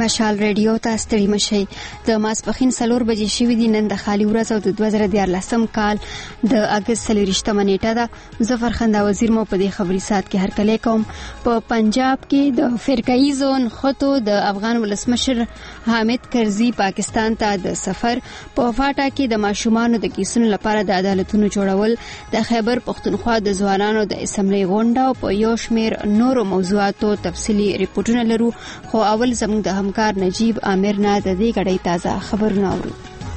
مشال ریډیو ته ستړي مشئ. د ماسپښین 4 بجې شوې دي. نن د خالي ورځ او د 2014 کال د اګست 24 نیټه ده. زه فرخنده وزیر مو په دې خبري سات کې هرکلی کوم. په پنجاب کې د فرقه‌ای زون خطو د افغان ولسمشر حامد کرزي پاکستان ته د سفر، په فاټا کې د ماشومانو د کیسونو لپاره د عدالتونو جوړول، د خیبر پختونخوا د ځوانانو د اسمبلی غونډه او په یو شمیر نورو موضوعاتو تفصیلي ریپورتونه لرو. خو اول زموږ د همکار نجیب عامر نه د دې غړې تازه خبرونه اورو.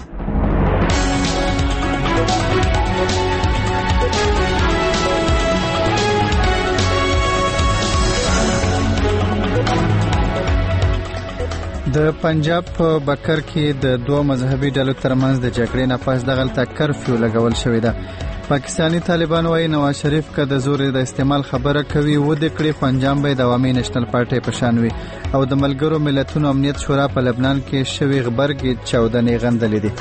د پنجاب په بکر کې د دوه مذهبي ډلو ترمنځ د جګړې نه پس دغلته کرفیو لګول شوې ده. پاکستانی طالبان وايي نواز شریف که د زور د استعمال خبره کوي و د کړي خو انجام به د عوامي نېشنل پارټي په شان وي. او د ملګرو ملتونو امنیت شورا په لبنان کې شوی غبرګي 14 غندلې دي.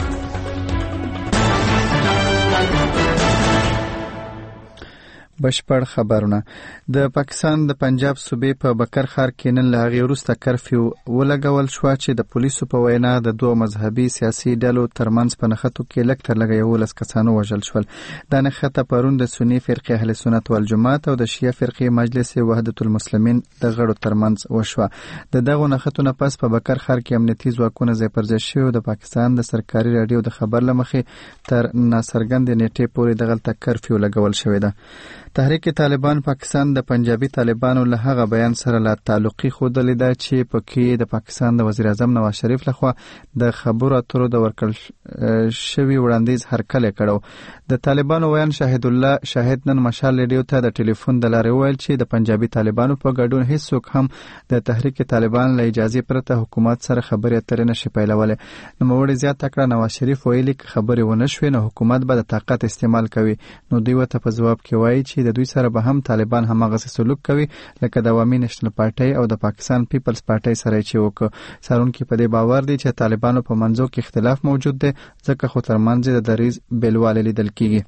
بشپړ خبرونه. د پاکستان د پنجاب صوبې په بکر ښار کې نن له هغې وروسته کرفیو ولګول شوه چې د پولیسو په وینا د دوه مذهبي سیاسي ډلو ترمنځ په نښتو کې لږ تر لږه 11 کسانو وژل شول. دا نښته پرون د سني فرقې اهل سنت والجماعت او د شیعه فرقې مجلس وحدت المسلمین د غړو ترمنځ وشوه. د دغو نښتو نه پس په بکر ښار کې امنیتي ځواکونه ځای پر ځای شوي. د پاکستان د سرکاري راډیو د خبر له مخې تر ناڅرګندې نیټې پورې دغلته کرفیو لګول شوې ده. تحریک طالبان پاکستان د پنجابي طالبانو له هغه بیان سره لا تعلقي خوده لیده چې پکې د پاکستان د وزیر اعظم نواز شریف لخوا د خبرو اترو د ورکړل شوی وړاندیز هرکلی کړو. د طالبانو ویان شاهد الله شاهد نن مشال ریډیو ته د ټلیفون د لارې ویل چې د پنجابي طالبانو په ګډون هیڅوک هم د تحریک طالبان له اجازه پرته حکومت سره خبرې اترې نشي پیلولی. نوموړي زیاته کړه نواز شریف ویلي که خبرې ونه شوې نو حکومت به د طاقت استعمال کوي. نو دوی ورته په ځواب کې وایي چې د دوی سره به هم طالبان هماغسې سلوک کوي لکه د عوامي نېشنل پارټي او د پاکستان پیپلز پارټي سره چې وکړه. څارونکي په دې باور دي چې طالبانو په منځو کې اختلاف موجود دی ځکه خو ترمنځ د دریځ بیلوالی لیدل کیږي.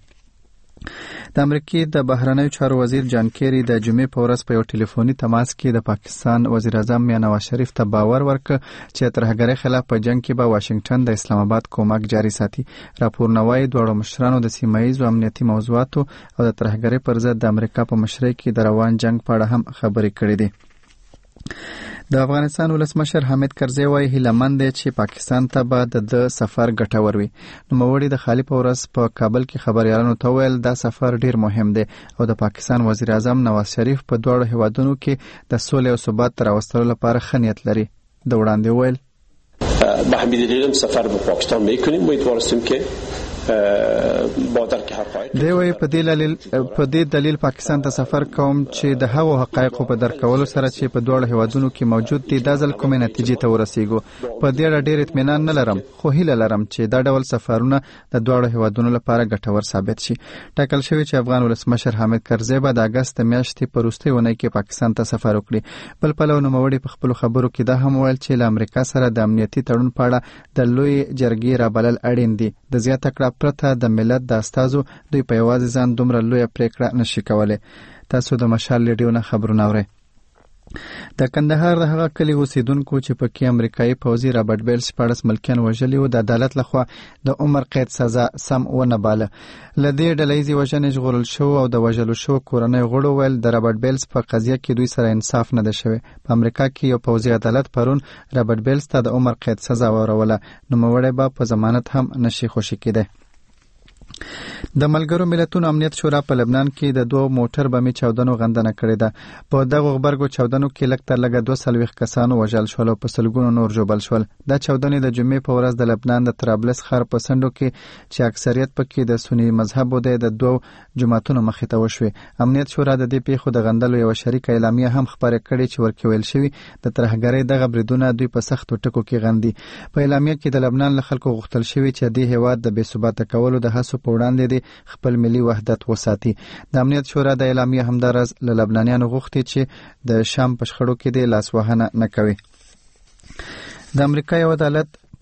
د امریکای د بهرنیو چارو وزیر جان کیری د جمعې په ورځ په یو ټلیفوني تماس کې د پاکستان وزیر اعظم نواز شریف ته باور ورکړ چې ترهګرۍ خلاف په جنگ کې به واشنگټن د اسلام آباد کومک جاري ساتي. راپورونه وايي دواړو مشرانو د سیمایي امنیتي موضوعاتو او د ترهګرۍ پر ضد د امریکا په مشرۍ کې د روان جنگ په اړه هم خبرې کړې دي. د افغانستان ولسمشر حامد کرزي وايي هیلهمند دی چې پاکستان ته به د سفر ګټور وي. نوموړي د خالي په ورځ په کابل کې خبريالانو ته ویل دا سفر ډیر مهم دی او د پاکستان وزیر اعظم نواز شریف په دوړو هیوادونو کې د سولې او ثبات راوستلو لپاره ښه نیت لري. د وړاندې ویل به همین دلیل سفر به پاکستان میکنیم. امیدوار هستیم که دی وی په دې دلیل پاکستان ته سفر کوم چې د هغو حقایقو په درک کولو سره چې په دوه هیوادونو کې موجود دي د ځل کومې نتیجې ته ورسیږو. په دې اړه ډېر اطمینان نه لرم خو هیله لرم چې دا ډول سفرونه د دوه هیوادونو لپاره ګټور ثابت شي. ټاکل شوی چې افغان ولسمشر حامد کرزي به د اگست میاشتې په وروستۍ اونۍ کې پاکستان ته سفر وکړي. بل پلو نوموړي په خپل خبرو کې دا هم ویل چې له امریکا سره د امنیتي تړون په اړه د لوی جرګې رابلل اړین دي. د زیاته کړه پرته د ملت د استازو دوی په یوازې ځان دومره لویه پریکړه نشي کولی. تاسو د مشال ریډیو نه خبرونه اورئ. د کندهار د هغه کلی اوسیدونکو چې پکې امریکایي پوځي رابرټ بیلز 14 ملکیان وژلي و د عدالت لخوا د عمر قید سزا سم ونه باله. لدې ډلهیزې وژنې ژغورل شو او د وژلو شو کورنۍ غړو ویل د رابرټ بیلز په قضیه کې دوی سره انصاف نه ده شوی. په امریکا کې یو پوځي عدالت پرون رابرټ بیلز ته د عمر قید سزا وروله. نوموړی به په ضمانت هم نشي خوشي کېدی. د ملګرو ملتونو امنیت شورا په لبنان کې د دوه موټر بمي چاودنو غندنه کړې ده. په دغه غبرګو چاودنو کې لږ تر لږه 240 کسانو وژل شول او په سلګونو نور ژوبل شول. دا چاودنې د جمعې په ورځ د لبنان د طرابلس ښار په سندو کې چې اکثریت پکې د سنی مذهب دی د دوه جماعتونو مخې ته وشوې. امنیت شورا د دې پیښو د غندلو یو شریک اعلامیه هم خبره کړې چې ورکې ویل شوی د ترهګرۍ دغه بریدونه دوی په سختو ټکو کې غندي. په اعلامیه کې د لبنان له خلکو غوښتل شوی چې د هیواد د بې ثباته کولو د هڅو په وړاندې خپل ملي وحدت وساتي. د امنیت شورا د اعلامیه همدارز له لبنانیانو غوښتي چې د شام په شخړو کې د لاس وهنه نه کوي. د امریکا یو عدالت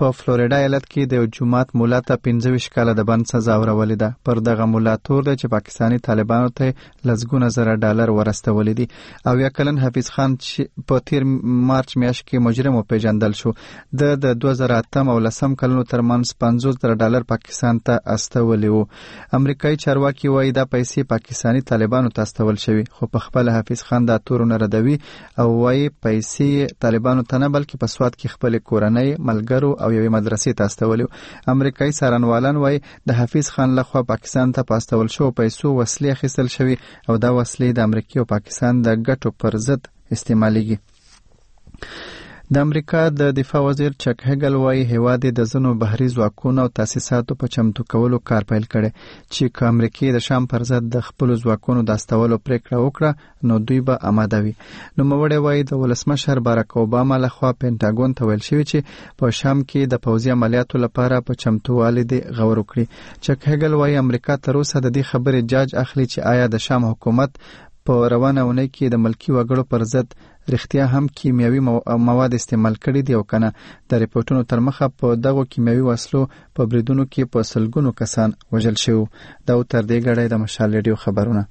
په فلوریډا ایالت کې د جمعات مولا ته 25 کاله د بند سزا ورولې ده. پر دغه مولا تور ده چې پاکستاني طالبانو ته لسګونه زره ډالر ورستولې دي. او یا کلن حفیظ خان چې په تیر مارچ میاشت کې مجرم وپیژندل شو. د 2008 او 10 کلونو ترمنځ 50,000 ډالر پاکستان ته استولې وو. امریکایي چارواکي وایي دا پیسې پاکستاني طالبانو ته استول شوی، خو په خپل حفیظ خان دا تورونه ردوي او وایي پیسې طالبانو ته نه بلکې په سواد کې خپل کورنۍ، ملګرو او یوې مدرسې ته استولې. امریکایي څارنوالان وایي د حفیظ خان لخوا پاکستان ته پاستول شو پیسو وسلې اخیستل شوی او دا وسلې د امریکا او پاکستان د ګټو پر ضد استعمالېږي. د امریکا د دفاع وزیر چک هګل وایي هیواد د ځینو بحري ځواکونو او تاسیساتو په چمتو کولو کار پیل کړي چې که امریکا د شام پر ضد د خپل ځواکونو د استولو پریکړه وکړه نو دوی به آماده وي. نو موړی وایي د ولسمشر باراک اوباما لخوا پینټاګون ته ویل شوی چې په شام کې د پوځي عملیاتو لپاره په چمتووالي دی غور وکړي. چک هګل وایي امریکا تر اوسه د دې خبرې جاج اخلي چې آیا د شام حکومت په روانه اونۍ کې د ملکی وګړو پر ضد رښتیا هم کیمیاوي مواد استعمال کړي دي او کنه. د ریپورتونو تر مخه په دغو کیمیاوي وسلو په بریدونو کې په سلګونو کسان وژل شوي. دا تر دې غړی د مشال ریډیو خبرونه.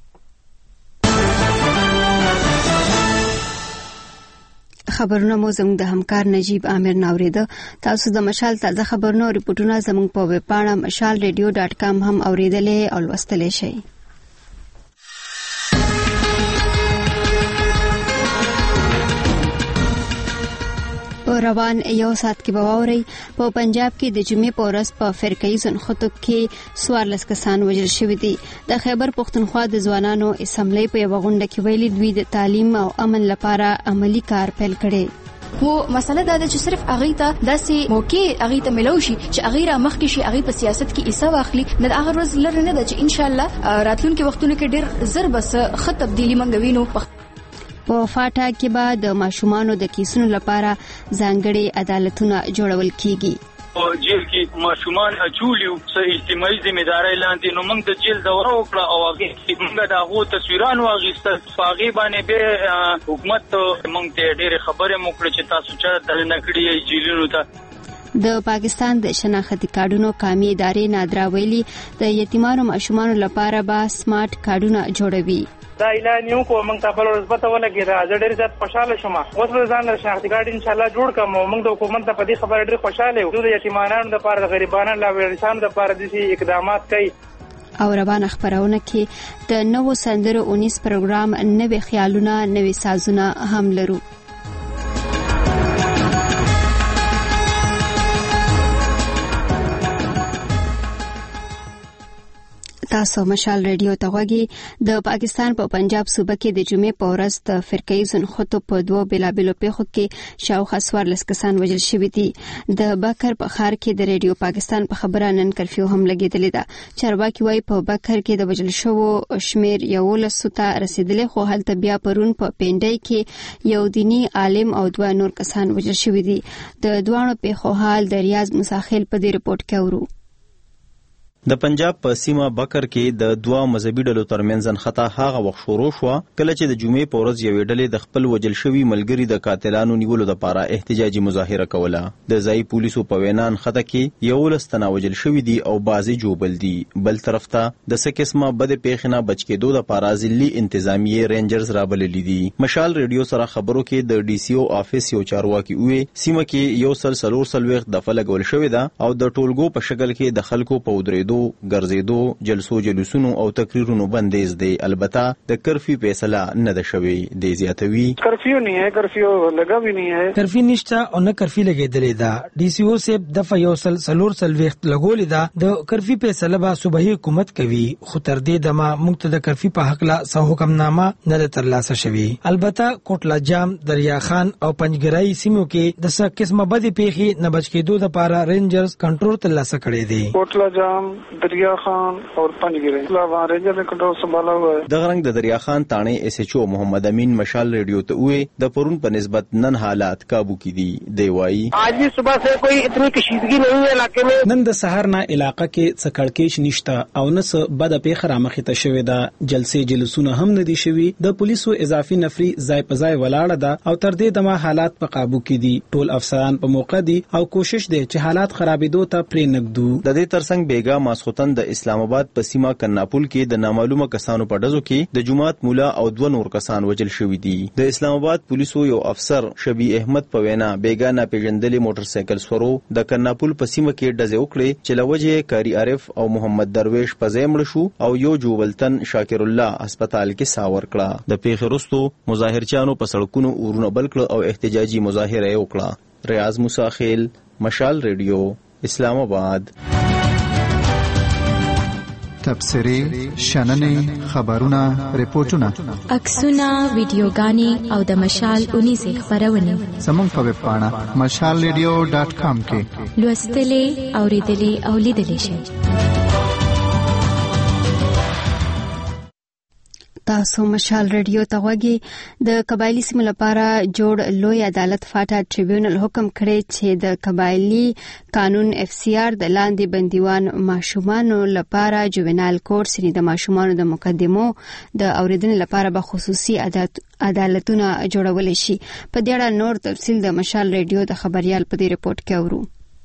خبرونه مو زموږ د همکار نجیب عامر ناوریده. تاسو د مشال تازه خبرونه او ریپورتونه زموږ په ویب پاڼه mashalradio.com هم اوریدلې او لوستلې شئ. روان یو سات کې بواوري په پنجاب کې د جمعې په ورځ په فرقې زنخطو کې 14 کسان وژل شوي دي. د خیبر پښتونخوا د ځوانانو اسمبلی په یو غونډه کې ویلي دوی د تعلیم او امن لپاره عملی کار پیل کړي. خو مسله دا ده چې صرف هغه ته داسې موقع هغه ته ملو شي چې هغه را مخ کې شي، هغه په سیاست کې حصہ واخلي. نه هغه ورځ لر نه ده چې ان شاء الله راتلونکي وختونو کې ډېر زر بس خط تبدیلی منګوینو. په فاټا کې به د ماشومانو د کیسونو لپاره ځانګړي عدالتونه جوړول کیږي. او جیل کې ماشومان اچولیو سه اجتماعي ځمېداري لاندې نو موږ د جیل دوره وکړه او هغه موږ د هغو تصویران واغېستل. هغې باندې به حکومت موږ ته ډېرې خبرې مو کړې چې تاسو چا دننه کړي جیلونو ته. د پاکستان د شناختي کارډونو قومي ادارې نادرا ویلي د یتیمانو ماشومانو لپاره به سمارټ کارډونه جوړوي. دا اعلان یو کو موږ ته په ورځ پته ولګیدا. زه ډېر زیات خوشاله شوم. اوس به ځان شناختي کارت ان شاء الله جوړ کوم. موږ د حکومت ته په دې خبره ډېر خوشاله یو. د یتیمانو لپاره، د غریبانو لپاره، د لپاره د اقدامات کوي. او روانه خبرونه کې د نوو سندرو 19 پروګرام، نوې خیالونه، نوې سازونه هم لرو. تاسو مشال ریډیو ته غوږی. د پاکستان په پنجاب صوبه کې د جمعې په ورځ د فرقې زنخطو په دوه بلابلو پیښو کې شاوخوا 14 کسان وژل شوي دي. د بکر په ښار کې د ریډیو پاکستان په خبره نن کرفیو هم لګېدلې ده. چارواکي وایي په بکر کې د وژل شوو شمیر 11 ته رسیدلی، خو هلته بیا پرون په پینډای کې یو دینی عالم او 2 نور کسان وژل شوي دي. د دوانو پیښو حال د ریاض مساخیل په دې رپورت کې اورو. د پنجاب په سیمه بکر کې د دوه مذهبي ډلو ترمنځ انخطا هغه وخت شروع شو کله چې د جمعې په ورځ یوې ډلې د خپل وژل شوي ملګري د قاتلانو نیولو لپاره احتجاجي مظاهره کوله. د ځایي پولیسو په وینا انخطا کې 11 تنه وژل شوي دي او بعضې جوبل دي. بل طرف ته د څه قسمه بدې پیښې نه بچ کېدو لپاره ځلي انتظامیې رینجرز رابللي دي. مشال ریډیو سره خبرو کې د ډي سی او افیس یو چارواکي وې سیمه کې 140 دفعه لګول شوې ده او د ټولګو په شکل کې د خلکو په ودرېدو، ګرځېدو، جلسو جلوسونو او تقریرونو بندیز دی. البته د کرفیو فیصله نه ده شوې. دی زیاتوي کرفیو نه ہے، کرفیو لگا بھی نہیں ہے، کرفیو نشته او نه کرفیو لګېدلې ده. ډي سی او سیب دفعه یو سلور وخت لګولې ده. د کرفیو فیصله به صوبایي حکومت کوي، خو تر دې دمه موږ ته د کرفیو په حق لا څه حکمنامه نه ده ترلاسه شوې. البته کوټلا جام، دریا خان او پنجګرای سیمو کې د څه قسمه بدې پیښې نه بچ کېدو لپاره رینجرز کنټرول ترلاسه کړی دی. کوټلا جام، دریا خان اور پنجگیری لا رینجر کنټرول سمبالا ہوا ہے. د غرنګ د دریا خان تانه اس ایچ او محمد امین مشال ریډیو ته وې د پرون په نسبت نن حالات काबू کی دي. دیوایی آج بھی صبح سے کوئی اتنی کشیدگی نہیں ہے علاقے میں. نن د سحر نه علاقہ کې څکړکېش نشته او نس بد پیخه رامخته شوې ده. جلسې جلسونه هم ندي شوي. د پولیسو اضافي نفري ځای په ځای ولاړه ده او تر دې دمه حالات په काबू کې دي. ټول افسران په موقع دي او کوشش دی چې حالات خرابېدو ته پرې نګدو. د دې ترڅنګ بیګا ماسختن د اسلام آباد په سیمه کناپول کې د نامعلومه کسانو په ډزو کې د جماعت مولا او دوه نور کسان وژل شوي دي. د اسلام آباد پولیسو یو افسر شبی احمد په وینا بیګا نه پیژندلې موټر سایکل سورو د کناپول په سیمه کې ډزې وکړې چې لوجه کاری عارف او محمد درویش په ځای مړ شو او یو جوولتن شاکر الله هسپتال کې ساور کړه. د پیښې وروسته مظاهرچیانو په سړکونو اورونه بل کړ او احتجاجي مظاهره وکړه. ریاض موسی خیل، مشال ریډیو، اسلام آباد. تبصری، شننې، خبرونه، ریپورتونه، عکسونه، ویډیوګانې او د مشال 19 خبرونه زموږ په ویب پاڼه mashalradio.com کې لوستلې، اوریدلې او لیدلې شئ. تاسو مشال ریډیو ته غوږی. د قبایلی سیمو لپاره جوړ لوی عدالت فاټا ټریبیونل حکم کړی چې د قبایلی قانون اف سی آر د لاندې بندیوان ماشومانو لپاره جوینایل کورټ سری د ماشومانو د مقدمو د اوریدنې لپاره به خصوصي عدالتونه جوړول شي. په دې اړه نور تفصیل د مشال ریډیو د خبريال په دې ریپورت کې اورو.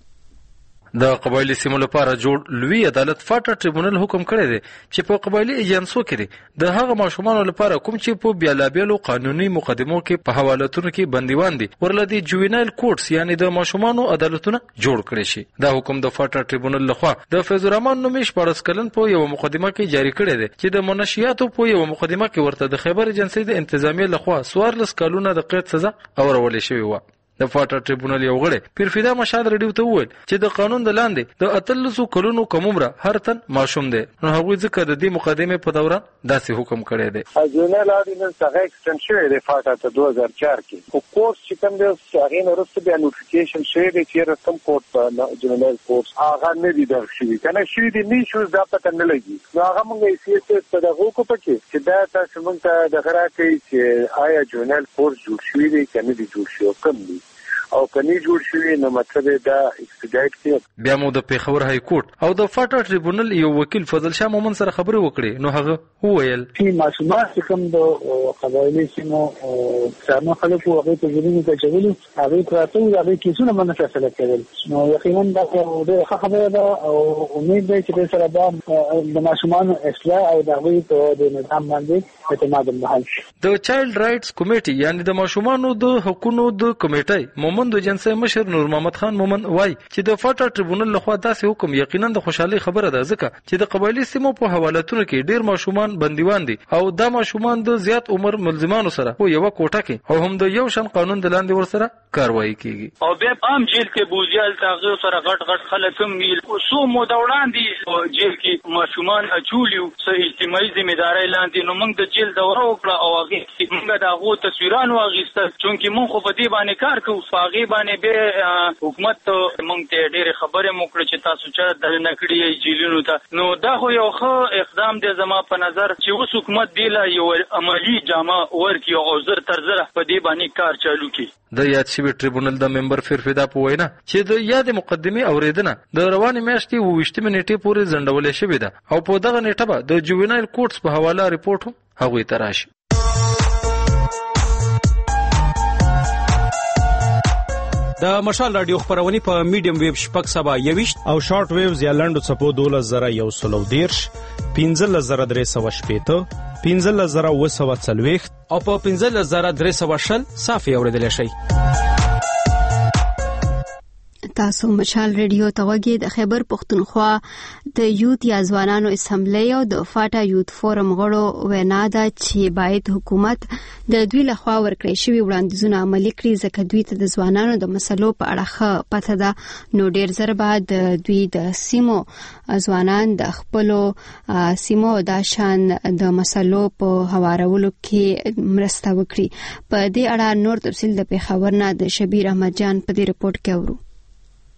د قبایلی سیمو لپاره جوړ لوی عدالت فاټا ټریبیونل حکم کړی دی چې په قبایلی ایجنسو کې د هغه ماشومانو لپاره کوم چې په بیلابیلو قانوني مقدمو کې په حوالتونو کې بندیوان دي ورلدي جوینایل کورټس یعنی د ماشومانو عدالتونه جوړ کړي شي. دا حکم د فاټا ټریبیونل لخوا د فیض الرحمن نومي 14 کلن په یو مقدمه کې جاری کړی دی چې د منشیاتو په یو مقدمه کې ورته د خیبر ایجنسی د انتظامیه لخوا 14 کلونه د قید سزا اورول شوی و. د فاټا ټریبیونل یو غړی پیرفدا مشاد ریډیو ته وویل چې د قانون د لاندې د 13 کلونو کم عمره هر تن ماشوم دی. نو هغوی ځکه د دې مقدمې په دوران داسې حکم کړی دی. جوینایل آرډیننس هغه ایکسټند شوی دی فاټا ته 2004 کې. خو کورس چې کوم دی هغه نه وروسته بیا نوټیفیکیشن شوی دی چې رسم کورس په جوینایل کورس هغه نه دی درشوي کنه شوی دی نه شو دا پته نه لګي. نو هغه موږ یې سیاست په دغه کو پکې چې دا تاسو موږ ته د غره کوي چې آیا جوینایل کورس جوړ شوی دی کنه دی جوړ شوی کم دی او کني جوړ شوی نو مطلب دا ایکسپیډایټ کړ. بیا مو د پیښور های کورټ او د فاټا ټریبیونل یو وکیل فضل شاه مومن سره خبرې وکړې. نو هغه وویل چې ماشومان چې کوم د قبایلی سیمو څارنه خلکو هغه ته ځینې ته چولو هغه پراته هغه کیسونه باندې فیصله کړل. نو یقینا دا ډېره خبره ده او امید ده چې سره دا د ماشومان اصلاح او د هغوی په نظام باندې اعتماد محل شي. د چایلډ رائټس کمیټي یعنی د ماشومانو د حقوقو د کمیټي مومن د جنسي مشر نور محمد خان مومن وای چې د فاټا ټریبیونل لخوا داسې حکم یقینا د خوشحالي خبره ده ځکه چې د قبایلی سیمو په حوالتونو کې ډیر ماشومان بندیوان دي او دا ماشومان د زیات عمر ملزمانو سره په یو کوټه کې او هم د یو شان قانون د لاندې ورسره کاروایی کیږي. او بیا عام جیل کې بوزیال تاغه سره غټ خلک هم ویل سو مو دا وړاندې جیل کې ماشومان اچولیو سه اجتماعي ځمېداري لاندې نو موږ د جیل دوره وکړه او هغه موږ د هغه تصویرانو واغېستل چې موږ خو په دې باندې کار کوو. هغه باندې به حکومت موږ ته ډېر خبره موکړه چې تاسو چې د نکړی جیلونو ته نو دا خو یو ښه اقدام دی زما په نظر چې اوس حکومت دی لا یو عملی جامه ورکي او زر تر زر په دې باندې کار چالو کړي. د یاد شوی ټریبیونل د ممبر فرفدا په وینا چې د یاد مقدمه اوریدنه د رواني میاشتې 28 منټې پورې ځنډول شوې ده او په دغه نیټه به د جوینایل کورټس په حواله ریپورت هم هغوی ته راشي. د مشال رادیو خبرونه په میډیم ویب شپږ سبا 21 او شارټ ویوز یا لنډو چپو 12113 15380 15040 او په 15320 صافي اوریدل شي. تاسو مشال ریډیو ته غوږی. د خیبر پختونخوا د یوت یا ځوانانو اسمبلی او د فاټا یوت فورم غړو وینا ده چې باید حکومت د دوی لخوا ورکړې شوی وړاندیزونه عملي کړي ځکه دوی ته د ځوانانو د مسلو په اړه پته ده. نو ډیر زر بعد دوی د سیمو ځوانان د خپلو سیمو د شان د مسلو په هوارولو کې مرسته وکړي. په دې اړه نور تفصیل د پیښور نه د شبیر احمد جان په دې ریپورت کې اورو.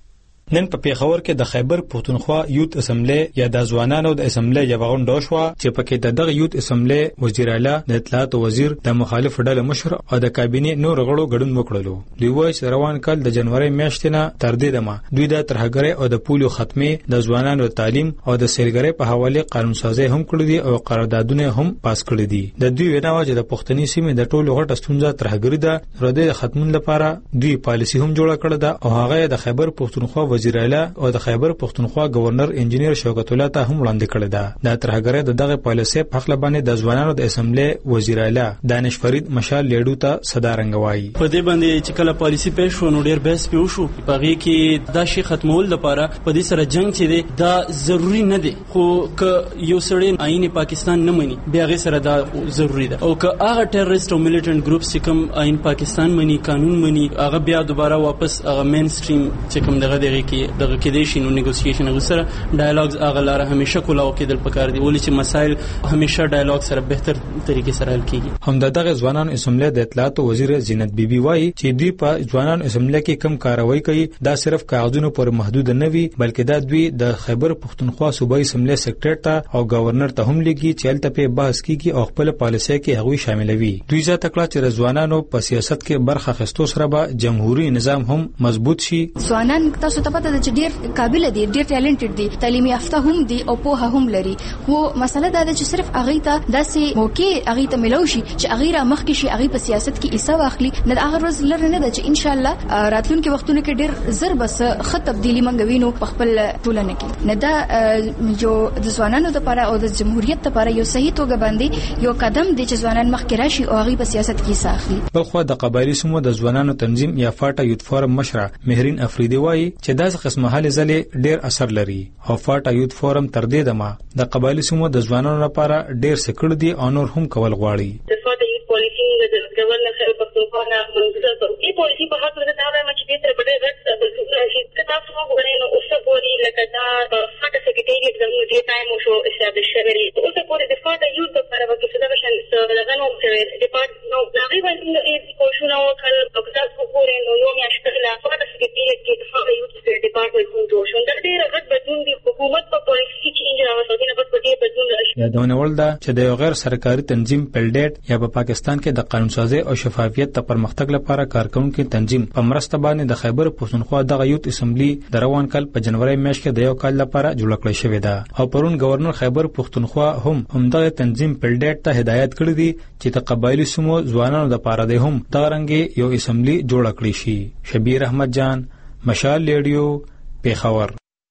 نن په پیښور کې د خیبر پښتونخوا یوت اسمبلی یا د ځوانانو د اسمبلی یو غونډه شو چې پکې د دغه یوت اسمبلی وزیر اعلی د اطلاعات وزیر د مخالف ډله مشر او د کابینې نور غړو ګډون وکړلو. دوی وایي چې روان کال د جنوري میاشتې نه تر دې دمه دوی د ترهګرۍ او د پولیو ختمې د ځوانانو تعلیم او د سیلګرۍ په حواله قانون سازي هم کړی دي او قراردادونه هم پاس کړی دي. د دوی ویناوه چې د پښتني سیمې د ټولو غټه ستونزه ترهګرۍ ده، ردې ختمون لپاره دوی پالیسی هم جوړه کړې ده او هغه د خیبر پښتونخوا وزیر اعلی او د خیبر پښتونخوا گورنر انجنیر شوکت الله ته هم وړاندې کړې ده. د ترهګرۍ د دغه پالیسي په خپل باندې د ځوانانو د اسمبلی وزیر اعلی دانش فرید مشال لیډو ته صدا رنگوي. په دې باندې چې کله پالیسی پېښ شو نو ډېر بحث پیو شو په هغه کې دا شی ختمول لپاره په دې سره جنگ چې دی دا ضروری نه دی، خو که یو سړی آئین پاکستان نه مني بیا هغه سره دا ضروری ده، او که هغه ټیرریست او میلیټنټ ګروپس چې کوم آئین پاکستان مني قانون مني هغه بیا دوباره واپس هغه مین سټریم چې کوم دغه کې دی شي نو نیګوسییشن هغه سره ډایالوګز هغه لاره همیشه کولاو کېدل پکار دي ولې چې مسایل همیشه ډایالوګ سره بهتر طریقې سره حل کیږي. هم دغه ځوانان اسمبلی د اطلاعات وزیر زینت بیبي وایي چې دوی په ځوانان اسمبلی کې کم کاروایی کوي دا صرف کاغذونو پر محدود نه وي بلکې دا دوی د خیبر پښتونخوا صوبایي اسمبلی سیکریټری ته او گورنر ته هم لګي چې الته په بحث کیږي او خپل پالیسي کې هغوی شاملوي. دوی ځکه کله چې ځوانانو په سیاست کې برخه اخیستو سره به جمهوریت نظام هم مضبوط شي. ځوانان تاسو ته پته ده چې ډیر قابل دي، ډیر ټیلنټډ دي، تعلیم یافته هم دي او پوهه هم لري، خو مسله دا ده چې صرف هغه ته داسې موقع هغه ته ملو شي چې هغه را مخ کې شي هغه په سیاست کې حصہ واخلي. نه هغه ورځ لري نه ده چې ان شاء الله راتلونکي وختونو کې ډیر زر بس خط تبدیلی منګوینو په خپل ټولنه کې. نه دا جو د ځوانانو لپاره او د جمهوریت لپاره یو صحیح توګه باندې یو قدم دی چې ځوانان مخ کې راشي او هغه په سیاست کې حصہ اخلي. بلخو د قبایلی سمو د ځوانانو تنظیم یا فاټا یوت فورم مشره مهرین افریدی وایي چې داسې قسمه حل ځلې ډیر اثر لري او فاټا یوت فورم تر دې دمه د قبایلی سمو د ځوانانو لپاره ډیر سکړ دي او نور هم کول غواړي. د فاټا یوت پالیسی د گورنر خیر پښتونخوا نه منځته ته پالیسی په حق د دا ما چې دې تر بډې غټ چې تاسو وګورئ نو اوس پورې لکه دا فاټا سیکریټریټ زموږ دې ټایم شو استابلیش شوی اوس پورې د فاټا یوت لپاره وکړي چې دا شان دغه نو ډیپارټمنټ نو هغه باندې کوښښونه وکړل او تاسو وګورئ نو یو میاشت لا فاټا سیکریټریټ کې د فاټا یوت ډیپارټمنټ کوم جوړ شو دا ډېر غټ بدلون دی. حکومت په پالیسي چینج راوستي نه بس په دې بدلون راشي. یادونه ول دا چې د یو غیر سرکاري تنظیم پلډیټ یا په پاکستان کې د قانون سازي او شفافیت ته پرمختګ لپاره کارکونکو تنظیم په مرسته باندې د خیبر پښتونخوا د یوت اسمبلی د روان کال په جنوري میاشت کې د یو کال لپاره جوړ کړی شوې ده او پرون گورنر خیبر پښتونخوا هم دغه تنظیم پلډیټ ته هدایت کړی دی چې د قبایلی سمو ځوانانو لپاره د هم دغه رنګ یو اسمبلی جوړ کړی شي. شبیر احمد جان، مشال ریډیو، پیښور.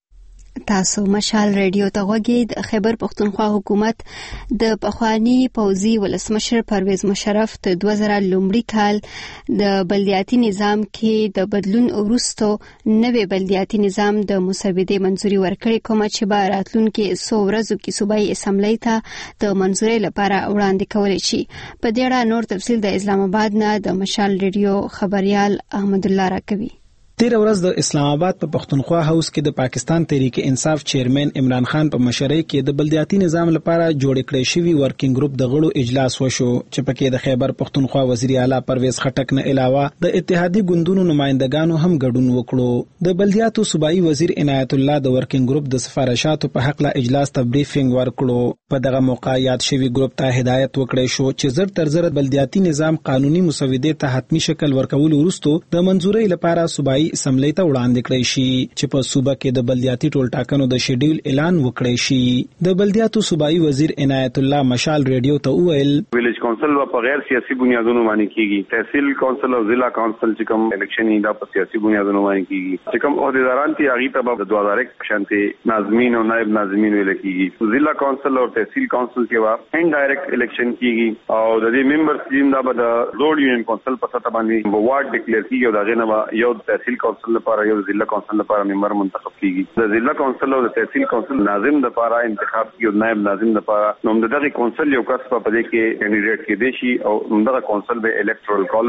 تاسو مشال ریډیو ته غوږی. د خیبر پښتونخوا حکومت د پخوانی پوځي ولسمشر پرویز مشرف د 2000 لومړي کال د بلدیاتي نظام کې د بدلون وروسته نوې بلدیاتي نظام د مسودې منځوري ورکړې کومه چې به راتلونکي 100 ورځو کې صوبایي اسمبلی ته د منځوري لپاره وړاندې کول شي. په دې اړه نور تفصیل د اسلام آباد نه د مشال ریډیو خبريال احمد الله راکوي. تیر ورځ د اسلام آباد په پښتونخوا هاوس کې د پاکستان تحریک انصاف چیرمن عمران خان په مشرۍ کې د بلدیاتي نظام لپاره جوړ کړی شوی ورکینګ ګروپ د غړو اجلاس وشو چې پکې د خیبر پښتونخوا وزیر اعلی پرویز خټک نه علاوه د اتحادی ګوندونو نمائندګانو هم ګډون وکړو. د بلدیاتو صوبایي وزیر عنایت الله د ورکینګ ګروپ د سفارشاتو په حق لا اجلاس ته بریفینګ ورکړو. په دغه موقع یاد شوی ګروپ ته هدایت وکړی شو چې زر تر زر بلدیاتي نظام قانوني مسودې ته حتمی شکل ورکول وروسته د منځوري لپاره صوبایي اسمبلی ته وړاندې کړی شي چې په صوبه کې د بلدیاتي ټولټاکنو د شیډول اعلان وکړی شي. د بلدیاتو صوبایي وزیر عنایت الله مشال ریډیو ته وویل ویلیج کونسل په غیر سیاسي بنیادونو باندې کیږي. تحصیل کونسل او ضلع کونسل چې کوم الیکشن دا په سیاسي بنیادونو باندې کیږي. چې کوم عہدیداران چې هغه ته د 2001 شانتي ناظمین او نائب ناظمین ویل کیږي. ضلع کونسل او تحصیل کونسل کې وا ان ډایرکټ الیکشن کیږي او د دې ممبرز ټیم دا به د روډ یونین کونسل په سطح باندې وارډ ډیکلیئر کیږي او دا غنه یو تحصیل کونسل لپاره یو ضلع کونسل لپاره ممبر منتخب کیږي. د ضلع کونسل او د تحصیل کونسل ناظم لپاره انتخاب کیږي او نائب ناظم لپاره نو دغه کونسل یو کس په دې کې کینډیډیټ کې دی شي او دغه کونسل به الکټرال کالج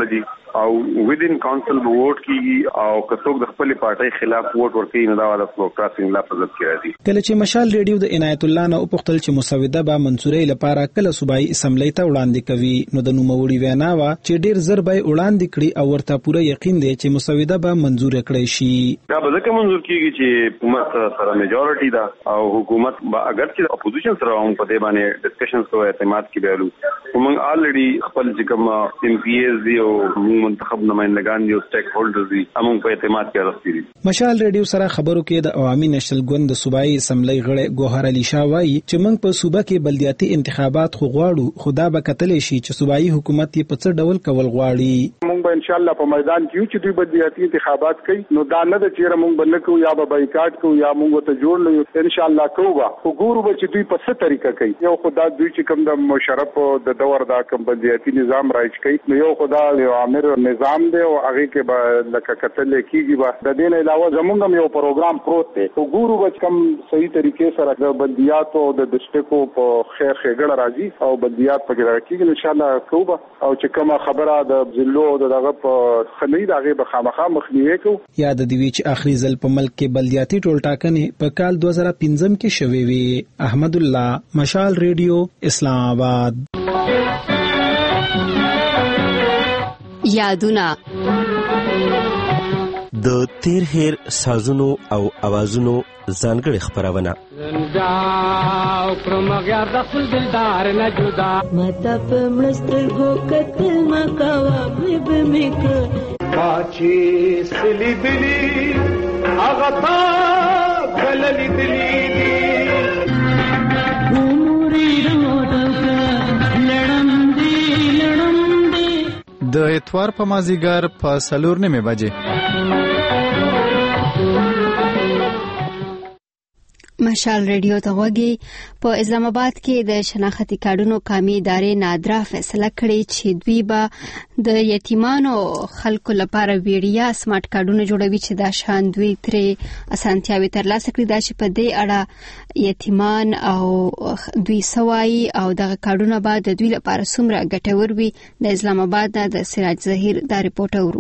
او ودین کونسل ووټ کیږي او کڅوګ د خپل پارټي خلاف ووټ ورکړي نه دا د پروکراسینګ لا فضل کې راځي. کله چې مشال ریډیو د عنایت الله نه وپوښتل چې مسوده به منصوري لپاره کله صوبایي اسمبلی ته وړاندې کوي نو د نوموړي وینا وا چې ډیر زر به وړاندې کړي او ورته پوره یقین دی چې مسوده به منزور کړي شي. دا به ځکه منزور کیږي چې حکومت سره میجورټي ده او حکومت به اگر چې اپوزیشن سره هم په دې باندې ډسکشنز کوي اعتماد کې بیلو موږ الریډي خپل چې کوم ام پی ایز دی او منتخب نمائندگان دي او سټیک هولډرز دي موږ په اعتماد کې راستي دي. مشال ریډیو سره خبرو کې د عوامي نشل ګوند د صوبایي اسمبلی غړي ګوهر علي شاه وایي چې موږ په صوبه کې بلدیاتي انتخابات خو غواړو خدا به کتلی شي چې صوبایي حکومت یې په څه ډول کول غواړي. موږ به ان شاء الله په میدان کې چې دوی بلدیاتي انتخابات کوي نو دا نه د چیرې موږ بل کوو یا به بایکاټ کوو یا موږ ته جوړ لږ ان شاء الله کوو خو ګورو به چې دوی په څه طریقه کوي. یو خدا دوی چې کوم د مشرف د دور دا کوم بلدیاتي نظام رایج کوي نو یو خدا یو عامر نظام دی او هغه کې به لکه کتل کیږي به د دې نه علاوه زموږ هم یو پروګرام پروت دی خو ګورو به کوم صحیح طریقې سره د بلدیاتو د ډسټریکو په خیر ښېګړه راځي او بلدیات په کې راکېږي ان شاء الله کوو او چې کومه خبره د ضلعو دغه په خنۍ دغه به خامخا مخنیوي کوو. یاد دی چې آخري ځل په ملک کې بلدیاتي ټولټاکنې په کال 2015 کې شوې وي. احمد الله، مشال ریډیو، اسلام آباد. یادونه د تیر هیر سازونو او اوازونو ځانګړي خبرونه زنده کړم غیار د خپل دلدار نه جدا مته په مسترګو کتل مکوا مې میک پاچی سلی دلی هغه تا بللی دلی د اتوار په مازیګر په 4:30 بجې مشال ریډیو ته وګي په اسلام آباد کې د شناختی کارډونو قومي ادارې نادره فیصله کړې چې دوی به د یتیمانو خلکو لپاره ویډیا سمارټ کارډونه جوړوي چې دا شان دوی ترې اسانتیاوي ترلاسه کړي دا چې په دې اړه یتیمان او دوی سوای او دغه کارډونه به د دوی لپاره څومره ګټور وي. د اسلام آباد نه د سراج ظهیر دا ریپورت اورو.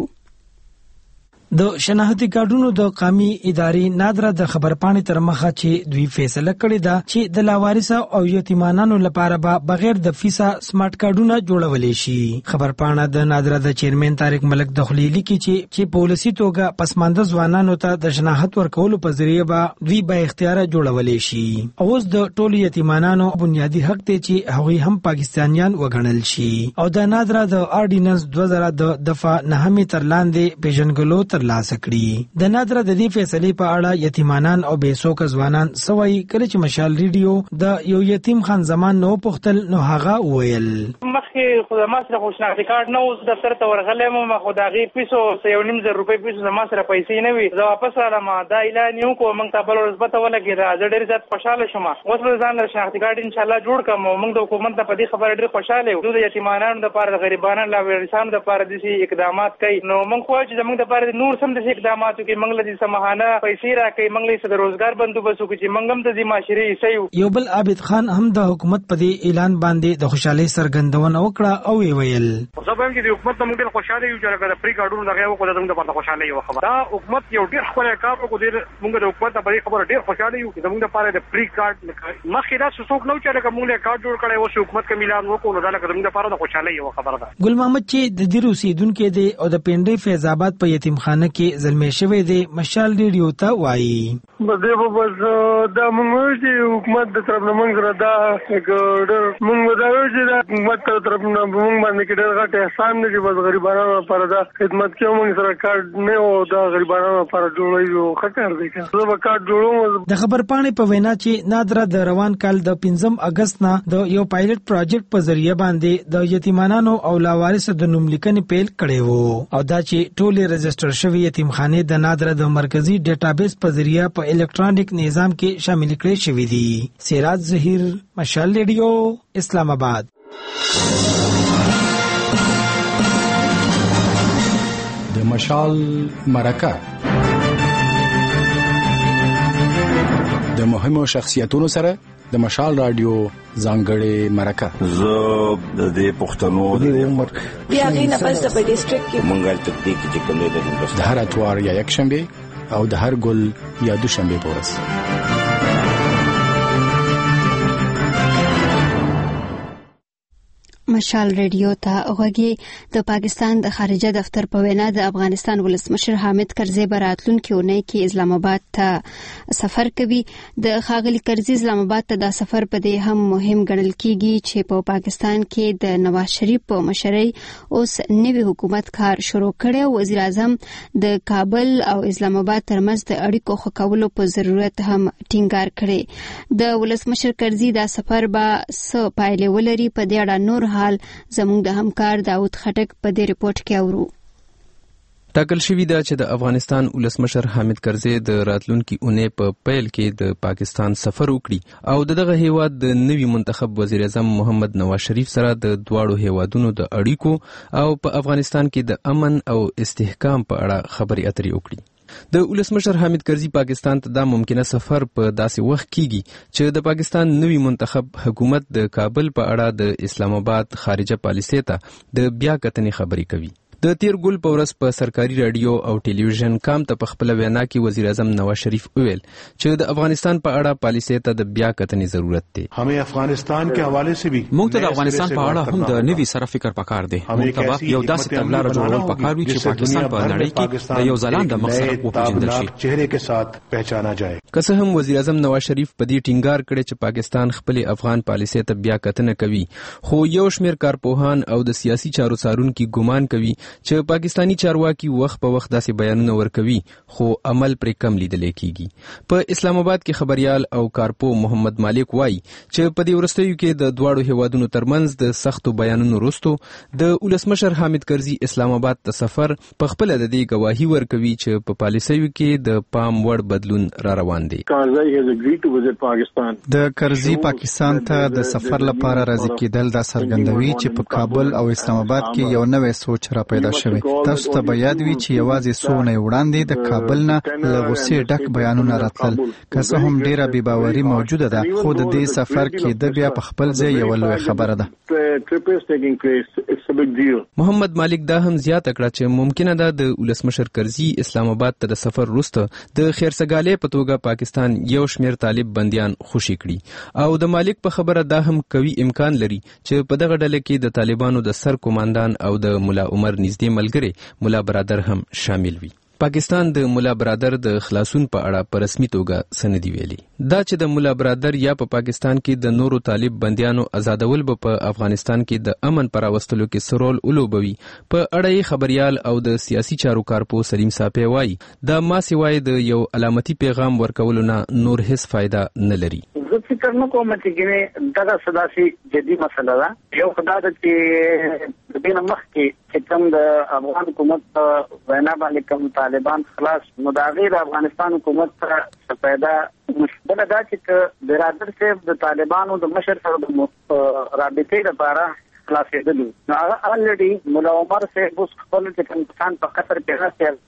د شناختی کارډونو د قومي ادارې نادره د خبرپاڼې تر مخه چې دوی فیصله کړې ده چې د لاوارثه او یتیمانانو لپاره به بغیر د فیسا سمارټ کارډونه جوړولې شي. خبرپاڼه د نادره د چیرمن طارق ملک دخلی لیکي چې پالیسي توګه پسمانده ځوانانو ته د شناخت ورکولو په ذریعہ به دوی به اختیار جوړولې شي. اوس د ټولو یتیمانانو بنیادی حق دی چې هغوی هم پاکستانیان وګڼل شي او د نادره د آرډیننس 2000 د دفعه 9 تر لاندې پیژنګلو ترلاسه کړي. د نادره د دې فیصلې په اړه یتیمانان او بیسوک ځوانان سوي کله چې مشال ریډیو د یو یتیم خان زمان نو پختل نو هغه ویل مخکې خو ما سره خوشناختی کارت نه اوس دفتر ته ورغلم ما خو د هغې پیسو 1.5 روپۍ پیسو زما سره پیسې نه وي زه واپس رالم دا اعلان یې وکړو موږ ته بله ورځ پته ولګېده زه ډېر زیات خوشحاله شوم. اوس به ځان له شناختي کارت انشاءالله جوړ کړم. موږ د حکومت نه په دې خبره ډېر خوشحاله یو. دوی د یتیمانانو دپاره د غریبانو لاوړسانو دپاره داسې اقدامات کوي نو موږ خو چې زموږ دپاره نور سم داسې اقداماتو کې موږ له دې سماهانه پیسې راکوي موږ له د روزګار بندوبست وکړو چې موږ هم د دې معاشرې حصه یو. یو بل عابد خان هم د حکومت په دې اعلان باندې د خوشحالۍ څرګندونه وکړه او یې ویل زه به هم چې د حکومت نه موږ ډېر خوشحاله یو چې لکه د پري کارډونو دغه وکړو زموږ دپاره خوشحالۍ یوه خبره دا حکومت یو ډېر ښکلی کار وکړو ډېر موږ د حکومت نه په دې خبره ډېر خوشحاله یو چې زموږ دپاره د پري کارډ مخکې داسې څوک نه و چې لکه موږ له کارډ جوړ کړی اوس حکومت کوم اعلان وکړو نو دا لکه زموږ دپاره د خوشحالۍ یوه خبره ده. ګل محمد چې د دیر اوسېدونکی دی او د پنډۍ فیض آباد په یتیمخانه کې زلمی شوی دی مشال ریډیو ته وایي بس دا موږ چې حکومت د طرف نه موږ سره دا موږ دا وایو چې دا حکومت د طرف نه موږ باندې کې ډېر غټ احسان دی چې بس غریبانو لپاره دا خدمت کوي موږ سره کارډ نه او دا غریبانو لپاره جوړوي ښه کار دی زه به کارډ جوړوم. د خبرپاڼې په وینا چې نادره د روان کال د 15 اگست نه د یو پایلټ پروجیکټ په ذریعہ باندې د یتیمانو او لاوارثو د نوملیکنې پیل کړي وو او دا چې ټولې رجسټر شوی یتیمخانې د نادره د مرکزی ډیټابیس په ذریعہ په الکترونیک نظام کې شامل کړي شوی دي. سراج ظهیر، مشال ریډیو، اسلام آباد. د مشال مرکه د مهمو شخصیتونو سره د مشال رادیو ځانګړې مرکه زه د پښتنو د عمر بیا غینه پس د ډیسټریکټ کې مونږه تکتیک چې کوم د هندوستان د هر اتوار یا یک شنبه او د هر ګل یا دوشنبه په ورځ. مشال ریډیو ته غوږی د پاکستان د خارجه دفتر په وینا د افغانستان ولسمشر حامد کرزي براتلونکي اونۍ کې اسلام آباد ته سفر کوي. د ښاغلي کرزي اسلام آباد ته دا سفر په دې هم مهم ګڼل کیږي چې په پاکستان کې د نواز شریف په مشرۍ اوس نوی حکومت کار شروع کړی او وزیر اعظم د کابل او اسلام آباد ترمنځ د اړیکو ښه کولو په ضرورت هم ټینګار کړی. د ولسمشر کرزي دا سفر به څه پایلې ولري په دې اړه نور حال زموږ د همکار داود خټک په دې ریپورت کې اورو. ټاکل شوی دا چې د افغانستان ولسمشر حامد کرزي د راتلونکي اونۍ په پیل کې د پاکستان سفر وکړي او دغه هیواد د نوي منتخب وزیر اعظم محمد نواز شریف سره د دواړو هیوادونو د اړیکو او په افغانستان کې د امن او استحکام په اړه خبرې اترې وکړي. د ولسمشر حامد کرزي پاکستان ته دا ممکنه سفر په داسې وخت کیږي چې د پاکستان نوي منتخب حکومت د کابل په اړه د اسلام آباد خارجه پالیسۍ ته د بیا کتنې خبرې کوي. د تیر ګل په ورځ په سرکاري رادیو او ټلویزیون کام ته په خپل وینا کې وزیر اعظم نواز شریف وویل چې د افغانستان په اړه پالیسۍ ته د بیا کتنې ضرورت دی. همې افغانستان کې حواله سي وي موږ ته د افغانستان په اړه هم د نوي سره فکر پکار دی. موږ ته یو داسې تګلاره جوړول پکار وي چې پاکستان په نړۍ کې د یو ځلانده مقصد وپېژندل شي. چهره کې ساتھ پہچانا جائے. که څه هم وزیر اعظم نواز شریف په دې ټینګار کړی چې پاکستان خپل افغان پالیسۍ ته بیا کتنه کوي، خو یو شمېر کارپوهان او د سیاسي چارو څارونکي ګمان کوي چې پاکستان چارواکي وخت په وخت داسې بیانونه ورکوي خو عمل پرې کم لیدل کیږي. په اسلام آباد کې خبريال او کارپو محمد مالک وایي چې په دې ورستیو کې د دواړو هیوادونو ترمنځ د سختو بیانونو وروسته د ولسمشر حامد کرزي اسلام آباد ته سفر په خپل د دې گواهی ورکوي چې په پالیسیو کې د پام وړ بدلون را روان دی. د کرزي پاکستان ته د سفر لپاره راځي کېدل دا څرګندوي چې په کابل او اسلام آباد کې یو نوې سوچ را پیدا شوی. تاسو ته به یاد وي چې یوازې څو نه وړاندې د کابل نه له غوسې ډک بیانونه راتلل. که څه هم ډیره بې باوري موجوده ده خو د دې سفر کې د بیا په خپل ځای یوه لویه خبره ده. محمد مالک دا هم زیاته کړه چې ممکنه ده د ولسمشر کرزي اسلام آباد ته د سفر وروسته د خیرڅګالۍ په توګه پاکستان یو شمېر طالب بندیان خوشي کړي او د مالک په خبره دا هم قوي امکان لري چې په دغه ډله کې د طالبانو د سر کمانډان او د ملا عمر نږدې ملګری ملا برادر هم شامل وي. پاکستان د ملا برادر د خلاصون په اړه په رسمي توګه سندې ویلي. دا چې د ملا برادر یا په پاکستان کې د نورو طالب بندیانو آزادول به په افغانستان کې د امن پر راوستلو کې سرول ولوبوي په اړه خبريال او د سیاسي چارو کارپو سلیم صاحب وایي دا ما سیوای د یو علامتي پیغام ورکولو نه نور هیڅ فائدہ نه لري. زه فکر نه کوم چې دا سداسي جدي مسله ده. یو خدای د چې دینه مخ کې کوم د افغان حکومت وینا باندې کوم طالبان خلاص نو دا غیر افغانستان حکومت سره پیدا مشکل ده چې برادر صاحب د طالبانو د مشر سره د رابطې لپاره خلاصېدل. نو هغه الریډي مولا عمر صاحب اوس خپل چې پاکستان په قطر کې راځي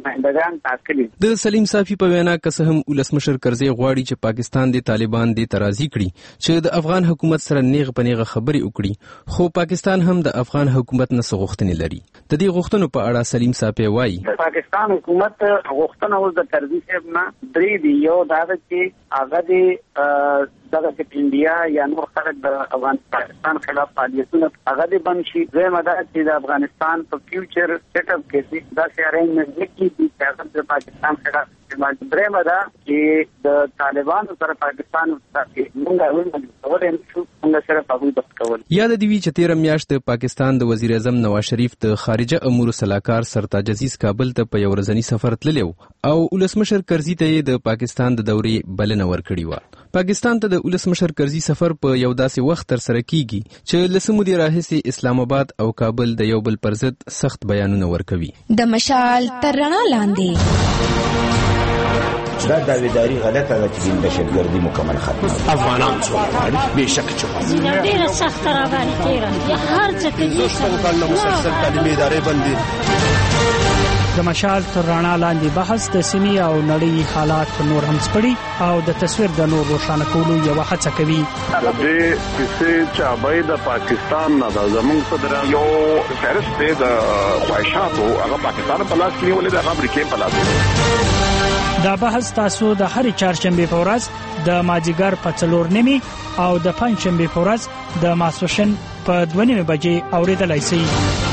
د سلیم صافي په وینا که څه هم ولسمشر کرزي غواړي چې پاکستان د طالبان د ترازی کړي چې د افغان حکومت سره نیغ پنیغه خبرې وکړي خو پاکستان هم د افغان حکومت نه غوښتنې لري. د دې غوښتنو په اړه سلیم صافي وایي د پاکستان حکومت غوښتنه اوس د کرزي صاحب نه درې دی. یو دا چې هغه د دغه چې انډیا یا نور خلک د افغانستان خلاف فعالیتونه هغه دې بند شي. دویمه دا چې د افغانستان په فیوچر سیټ اپ کې دا ارینجمنټ نکړي چې هغه د پاکستان خلاف استعمال. درېمه دا چې د طالبانو سره پاکستان سره موږ ولې نشو موږ سره په وخت کول. یاد دی چې 13 میاشت د پاکستان د وزیر اعظم نواز شریف د خارجه امور صلاحکار سرتاج عزیز کابل ته په یو ورځنی سفر تللی او ولسمشر کرزي ته د پاکستان د دورې بلنه ورکړې و. پاکستان ته د ولسمشر کرزي سفر په یو داسې وخت تر سره کیږي چې لسمو دی راهسي اسلام آباد او کابل د یو بل پر ضد سخت بیانونه ورکوي. د مشال تر رڼا لاندې دا داویداری غلطه ده چې د دهشتګردي مکمل ختمه افغانان څوک بهشکه چې ډیره سخت را باندې تیره یا هر څه کې مسلسل تعلیمي ادارې بندي د مشال تر رڼا لاندې بحث د سیمې او نړۍ حالات نور هم سپړي او د تصویر د نور روښانه کولو یو هڅه کوي. د دې کیسې چې د پاکستان نه د زموږ صدر یو فهرست دی د خواهشاتو هغه پاکستان په لاس کې نیولې د امریکا په لاس کې. دا بحث تاسو د هرې چهارشنبه په ورځ د مازیګر په 4:30 او د پنځشنبه په ورځ د ماسپښین په 2:30 بجې اوریدلای شئ.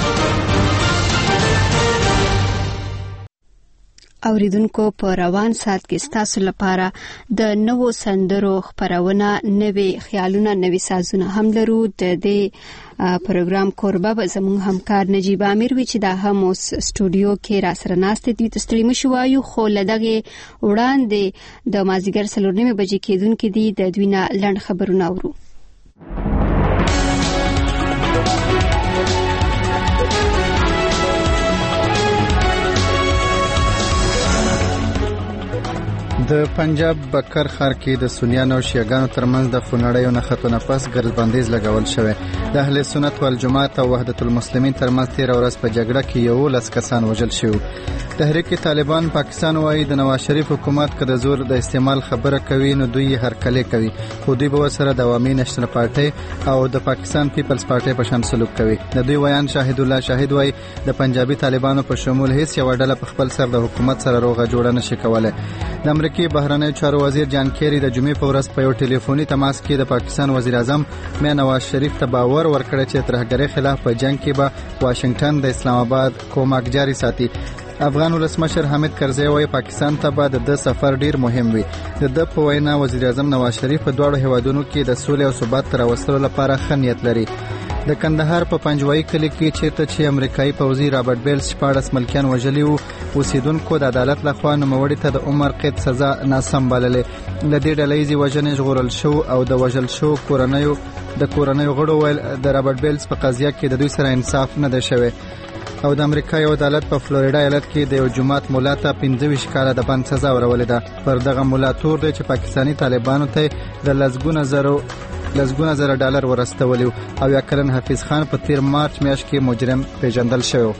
اوریدونکو په روان سات کې ستاسو لپاره د نوو سندرو خبرونه، نوي خیالونه، نوي سازونه هم لرو. د دې پروګرام کوربه به زموږ همکار نجیب امیر وی چې دا هم اوس سټوډیو کې را سره ناست دي. تستړي مشو وایو خو لدغه وړاندې د مازیګر 4:30 بجې کېدونکې دي د دوی نه لنډ خبرونه اورو. د پنجاب بکر ښار کې د سنیانو او شیعاګانو ترمنځ د خونړیو نښتونو پس ګرځبندیز لګول شوی. د اهل سنت والجماعت او وحدت المسلمین ترمنځ 13 ورځ په جګړه کې 11 کسان وژل شوي. تحریک طالبان پاکستان وايي د نواز شریف حکومت که د زور د استعمال خبره کوي نو دوی هرکلی کوي، خو دوی به ورسره د عوامي نشنل پارټي او د پاکستان پیپلز پارټي په شان سلوک کوي. د دوی ویان شاهد الله شاهد وايي د پنجابي طالبانو په شمول هیڅ یو ډله په خپل سر د حکومت سره روغه جوړه نشي کولای. د امریکای بهرنیو چارو وزیر جان کیری د جمعې په ورځ په یو ټلیفوني تماس کې د پاکستان وزیر اعظم میا نواز شریف ته باور ورکړ چې ترهګرۍ خلاف په جنگ کې به واشنگټن د اسلام آباد کومک جاري ساتي. افغان ولسمشر حامد کرزی وايي پاکستان ته به د سفر ډیر مهم وي. د په وینا وزیر اعظم نواز شریف په دواړو هیوادونو کې د سولې او ثبات تر راوستلو لپاره ښه نیت لري. د کندهار په پنجوایي کلی کې چې امریکایي پوځي رابرټ بیلز 14 ملکیان وژلي وو، اوسیدونکو د عدالت لخوا نوموړي ته د عمر قید سزا ناسم بللې. له دې ډلهیزې وژنې ژغورل شو او د وژل شو کورنیو غړو ویل د رابرټ بیلز په قضیه کې د دوی سره انصاف نه دی شوی. او د امریکا یو عدالت په فلوریډا ایالت کې د یو جماعت مولا ته 25 کاله د بند سزا ورولې ده. پر دغه مولا تور دی چې پاکستاني طالبانو ته د لسګونه زره ډالر ورستولی او یا کلن حفیظ خان په 13 مارچ میاشت کې مجرم پیژندل شوی.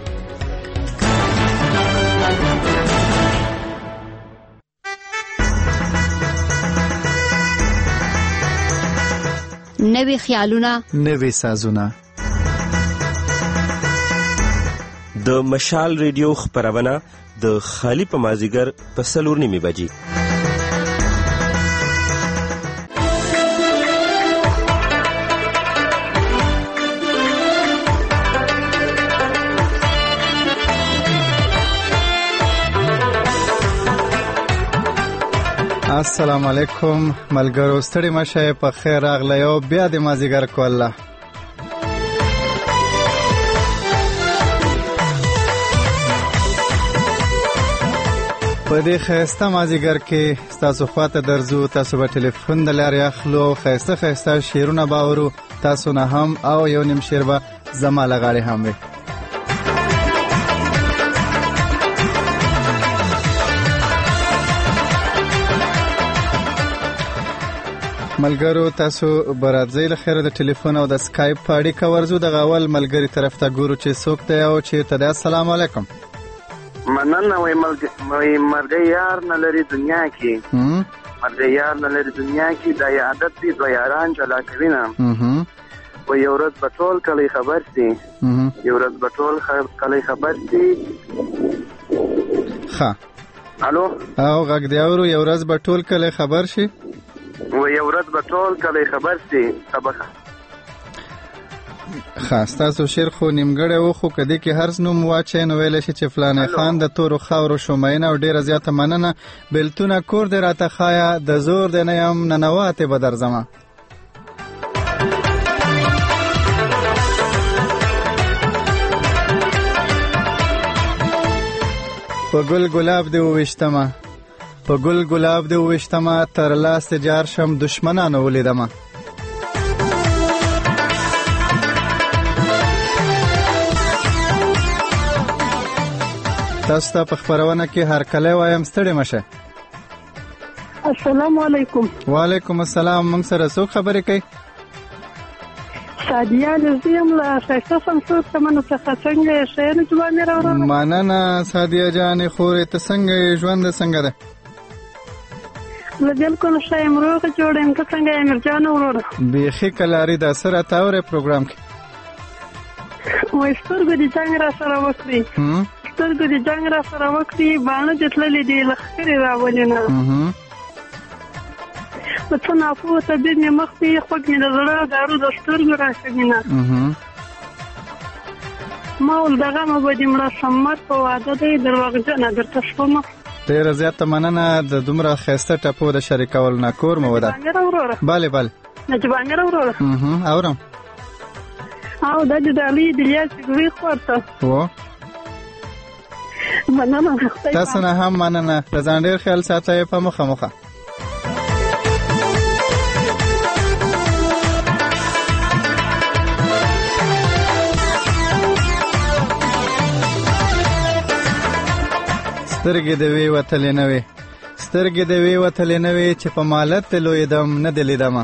نوي خیالونه، نوي سازونه. د مشال ریډیو خبرونه د خالی په مازیګر په 4:30 بجې. السلام علیکم ملګرو، ستړي مشه په خیر راغلی او بیا د مازیګر کوله. په دې خیسته مازیګر کې تاسو خواته درځو، تاسو به ټلیفون د لارې اخلو، خیسته شعرونه باورو تاسو نه هم او یو نیم شعر به زما لغاړې هم وي. ملګرو تاسو براتځي له خیره د ټلیفون او د اسکایپ په اړیکه ورزو د غاول ملګری طرف ته ګورو چې څوک دی او چې ته. السلام علیکم. مننه وای مرګ یار نه لري دنیا کې، مرګ یار نه لري دنیا کې دا عادت دي دوه یاران چلا کوي نه. و یو ورځ بټول کلی خبر سي، یو ورځ بټول کلی خبر سي. ها الو او غږ دی اورو یو ورځ بټول کلی خبر شي و یو ورځ بټول کلی خبر سي سبق. خاص تاسو شعر خو نیمګړی و، خو کدی کې هر نوم واچي نو ویل شي چې فلانه خان د تورو خاورو شومینه او ډیره زیاته مننه بلتونه کور دې راته خایا د زور دې نه یم ننواته به درځم. په ګل ګلاب دې وویشتمه، په ګل ګلاب دې وویشتمه، تر لاس جار شم دشمنانو ولیدمه. تاسو ته په خبرونه کې هر کله وایم ستړي مشه. السلام علیکم. وعلیکم السلام. موږ سره څوک خبرې کوي؟ سادیا لزیم لا شایسته سمسور کمنو څخه څنګه شعر جوړ راوړم. مننه سادیا جان خورې ته څنګه ژوند څنګه ده؟ زه بالکل ښه یم روغ جوړ یم. ته څنګه یې مرجان وروره؟ بیخي کلاري دا سره تاورې پروګرام کې وای سترګو دې جنګ را سره وکړي سترګو دې جنګ را سره وکړي باڼه دې تللې دي لښکرې راولي نه په څه ناپوه طبیب مې مخ دې خوږ مې د زړه دارو د سترګو راښوي نه ما ول دغه مه به دې مړه سمت په واده دی درواغجنه درته شومه. ډېره زیاته مننه د دومره ښایسته ټپو د شریکولو نه. کور مو وده؟ بله بله نجیب امیر وروره. اورم. او دا د علي د الیاس ګوي خور ته و مننه. تاسو نه هم مننه. د ځان ډېر خیال ساتئ په مخه مخه. سترګې د وی وتلې نه وي سترګې د وی وتلې نه وي چې په مالت لویدم نه دې لیدمه.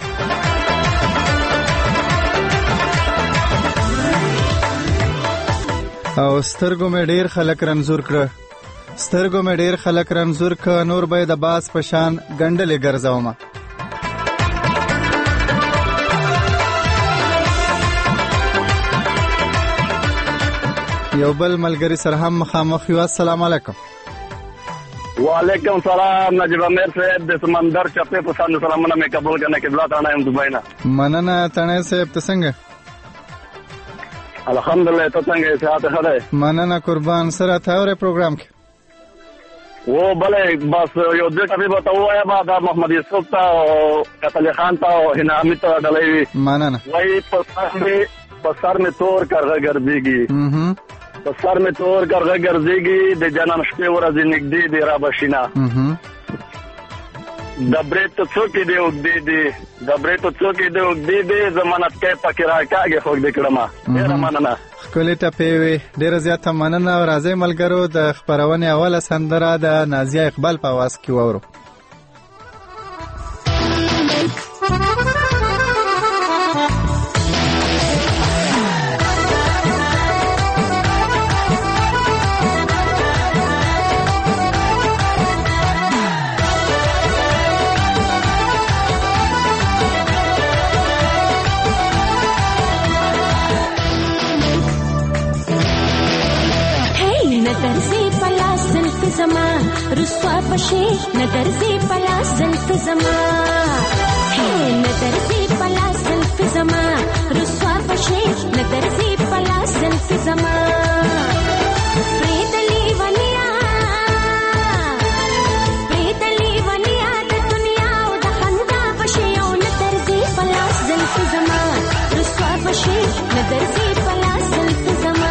او سترګو مې ډېر خلک رنځور کړه سترګو مې ډېر خلک رنځور کړه نور به د باز په شان ګنډلې ګرځومه. یو بل ملګری سره هم مخامخ یو. السلام علیکم. وعلیکم سلام. نجیب امیر صاحب د سمندر چپے په سان سلامونه مې قبول کنه قبله تانا یم دبی نه. مننه تانا صاحب ته څنګه؟ الحمدلله. ته څنګه یې؟ صحت ښه دی؟ مننه قربان. سره تاوره پروګرام کې و بله بس یو دوه ټپې به ته ووایه ما دا محمد یوسف ته او قتل خان ته او هنا امید ته ډلې وي. مننه. وایي په سر مې تور کرغه ګرځېږي په سر مې تور کرغه ګرځېږي د جنم شپې ورځې نږدې دی را بشینه د برېتو څوکې دې اوږدې دي د برېتو څوکې دې اوږدې دي ضمانت کې پکې راکاږې خوږ دې کړمه. ډېره مننه. ښکلې ټپې وې. ډېره زیاته مننه. راځئ ملګرو د خپرونې اوله سندره د نازیه اقبال په اواز کې واورو. رسوا پشي ندرزي پلا زلف زما هي ندرزي پلا زلف زما رسوا پشي ندرزي پلا زلف زما پریدلی ونیا د دنیا او د خندا پشي او ندرزي پلا زلف زما رسوا پشي ندرزي پلا زلف زما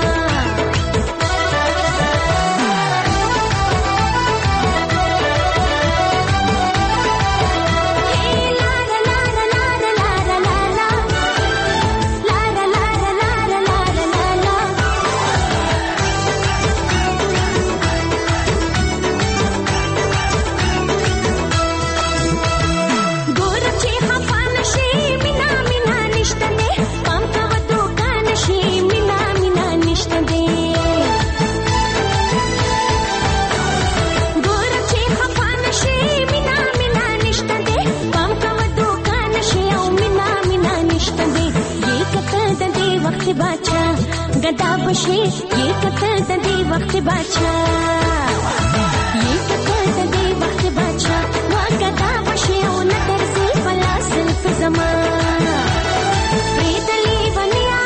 गदा बशे ये कतर दे वक्त बाचा ये कतर दे वक्त बाचा वा गदा बशे ओ नतर से पला सिल्फ जमा प्रीतली वनिया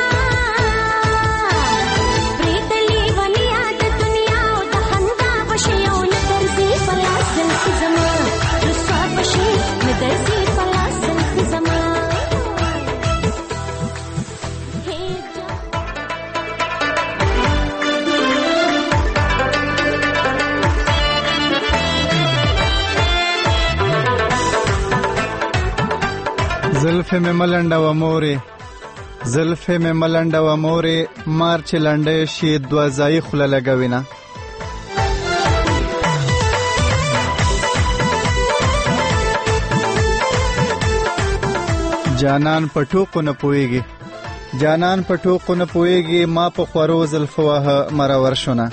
द दुनिया ओ द खंदा बशे ओ नतर से पला सिल्फ जमा रुसवा बशे नतर से पला सिल्फ जमा زلفې مې ملنډه و مورې زلفې مې ملنډه و مورې مار چې لنډه شي دوه ځایي خوله لګوي نه جانان پټوکو نه پويږي جانان پټوکو نه پويږي ما په خورو زلفوه مرور شونه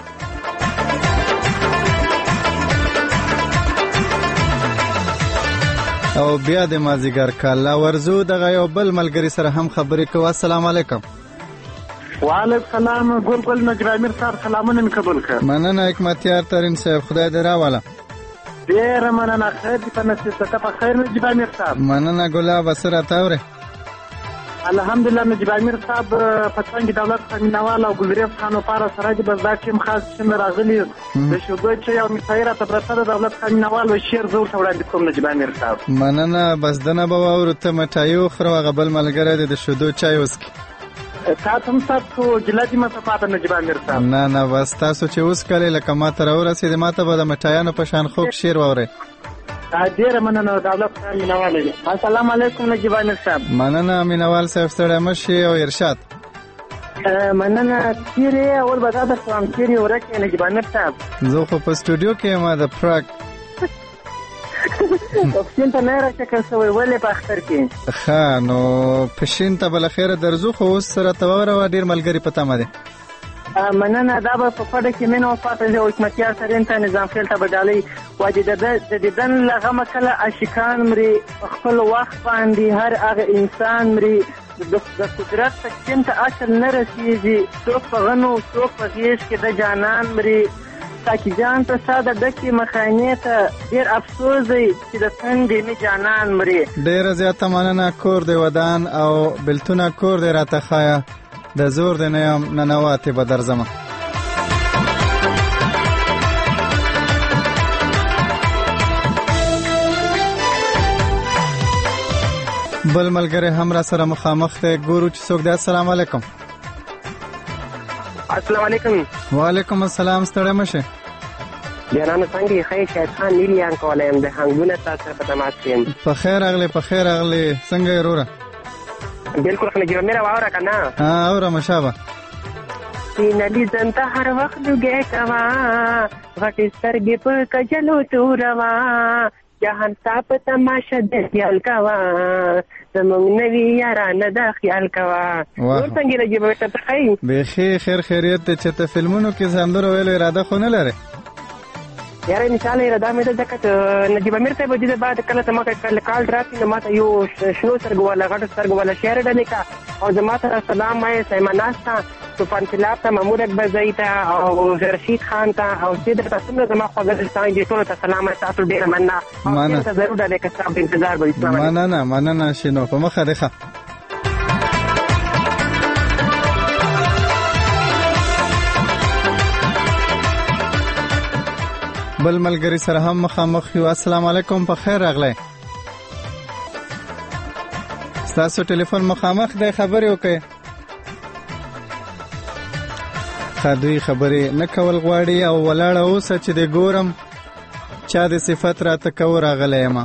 او بیا د مازیګر کاله ورزو دغه یو بل ملګری سره هم خبرې کوو. السلام علیکم. وعلیکم السلام. ګل نجرامیر صاحب سلامونه می قبول کړ. مننه حکمتیار ترین صاحب خدای دې راواله. ډیر مننه خیر دې په نصیب ته په خیر نجرامیر صاحب. مننه ګلاب سره تاوره. الحمدلله نجرامیر صاحب په څنګه دولت خمینوال او ګلریف خان لپاره سره دې بس دا ټیم خاص څنګه راغلي د شوګو چې یو میثایره ته برسره دولت خمینوال او شیر زور ته وړاندې کوم نجرامیر صاحب. مننه بس دنه به ورته مټایو خرو غبل ملګری د شودو چای وسکي. تاسو هم تاسو جلادي مسافات نجرامیر صاحب. نه بس تاسو چې اوس کله لکه ما تر ورسېد ما ته به د مټایانو په شان خوب شیر وره. ډیر مننه دولت خمینوال. السلام علیکم نجرامیر صاحب. مننه مینوال صاحب سره مشي او ارشاد. مننه چیرې اول به دا درته چیرې ورکه نجرامیر صاحب. زه خو په سټوډیو کې ما د پراګ اپشن ته نه راځه که څه ولې په اختر کې ښه نو پښین ته بل خیر درځو خو اوس سره توره ډیر ملګری پتا مده. مننه دا به په پړه کې مینه وفاته او حکمتیار سرین ته نظام فعل ته بدالي واجد د ددن لغه کله عاشقان مري خپل وخت باندې هر هغه انسان مري د قدرت تکین ته اصل نه رسیږي څوک په غنو څوک په غیش کې د جانان مري تاکي جان ته ساده دکی مخانه ته ډیر افسوس دی چې د تندې می جانان مري. ډیر زیاته مننه کور دی ودان او بلتونه کور دی راته خایا د زور دی نه ننواته به درځم. بل ملګری هم را سره مخامخ ته ګورو چې څوک دی. السلام علیکم. السلام علیکم. وعلیکم السلام. ستړی مشه. جنانه څنګه خیر شاید خان نیلیان کولایم د هنګونه تاسو په تماس کې. په خیر اغله څنګه وروره؟ بالکل خلک یې مېرا واوره کنه. اوره مشابه. سینلی زنته هر وخت لګې کوا غټي سترګې په کجلو توروا جهان صاحب تماشه د خیال کوا زمونږ نوی یارانه د خیال کوا. نور څنګه راځي به ته خیر به خیریت چې ته فلمونو کې زمندر ویل اراده خو نه لري یاره مثال اراده مې ده ځکه نجیب امیر ته به د بعد کله ته ما کله کال راځي نو ماته یو شنو سرګواله غټ سرګواله شعر ډلې کا او زماته سلام مې سیمناستا طوفان خلاف ته محمود اکبر زیتا او رشید خان ته او سید تاسو زما خو غلطان دي ټول ته سلام تاسو ډیر مننه او ته ضرور ډلې کا صاحب انتظار به اسلام مننه شنو په مخه ده. بل ملګری سره هم مخامخ یو. السلام علیکم. په خیر راغلی. تاسو ټلیفون مخامخ دی خبرې وکړئ. خدوی خبرې نه کول غواړي او ولاړه اوسه چې د ګورم چا د صفت راته کو راغلی یم.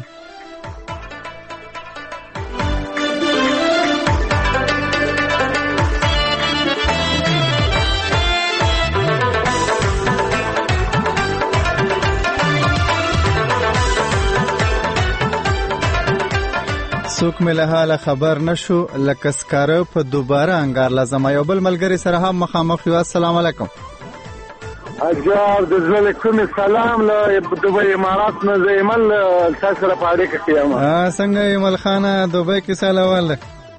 څوک مې له حاله خبر نشو لکه سکاره په دوباره انګار لازم. یو بل ملګری سره هم مخامخ یو. السلام علیکم. اجار د زړه کوم سلام له دوبۍ امارات نه زېمل تاسو سره پاره کې یم. څنګه ایمل خانه دوبۍ کې سلام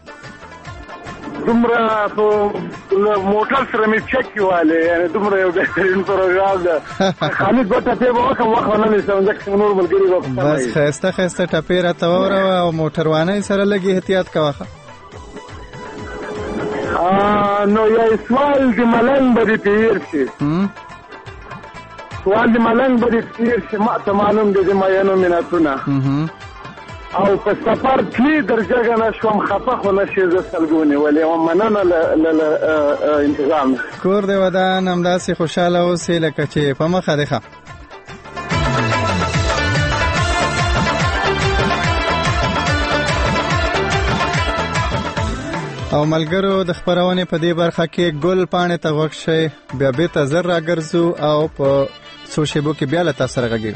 دومره په موټر سره مې چک کیواله یعنی دومره یو بهترین پروګرام ده. خالد ګوته په وخت نه نشم ځکه نور ملګری وخت بس خسته ټپې را توره او موټروانه سره لګي احتیاط کوه. نو یا سوال د ملنګ بری پیر شي ما ته معلوم دي ما ینو مناتونه او په سفر کې درجه نه شوم خفه خو نشي ز سلګونی ولې ومننه انتظام کور دی ودان همداسې خوشاله اوسې لکه چې په مخه دی ښه. او ملګرو د خبرونه په دې برخه کې ګل پانه ته غوښ شي بیا به ته زر راګرځو او په سوشيبو کې بیا له تاسو راغږی.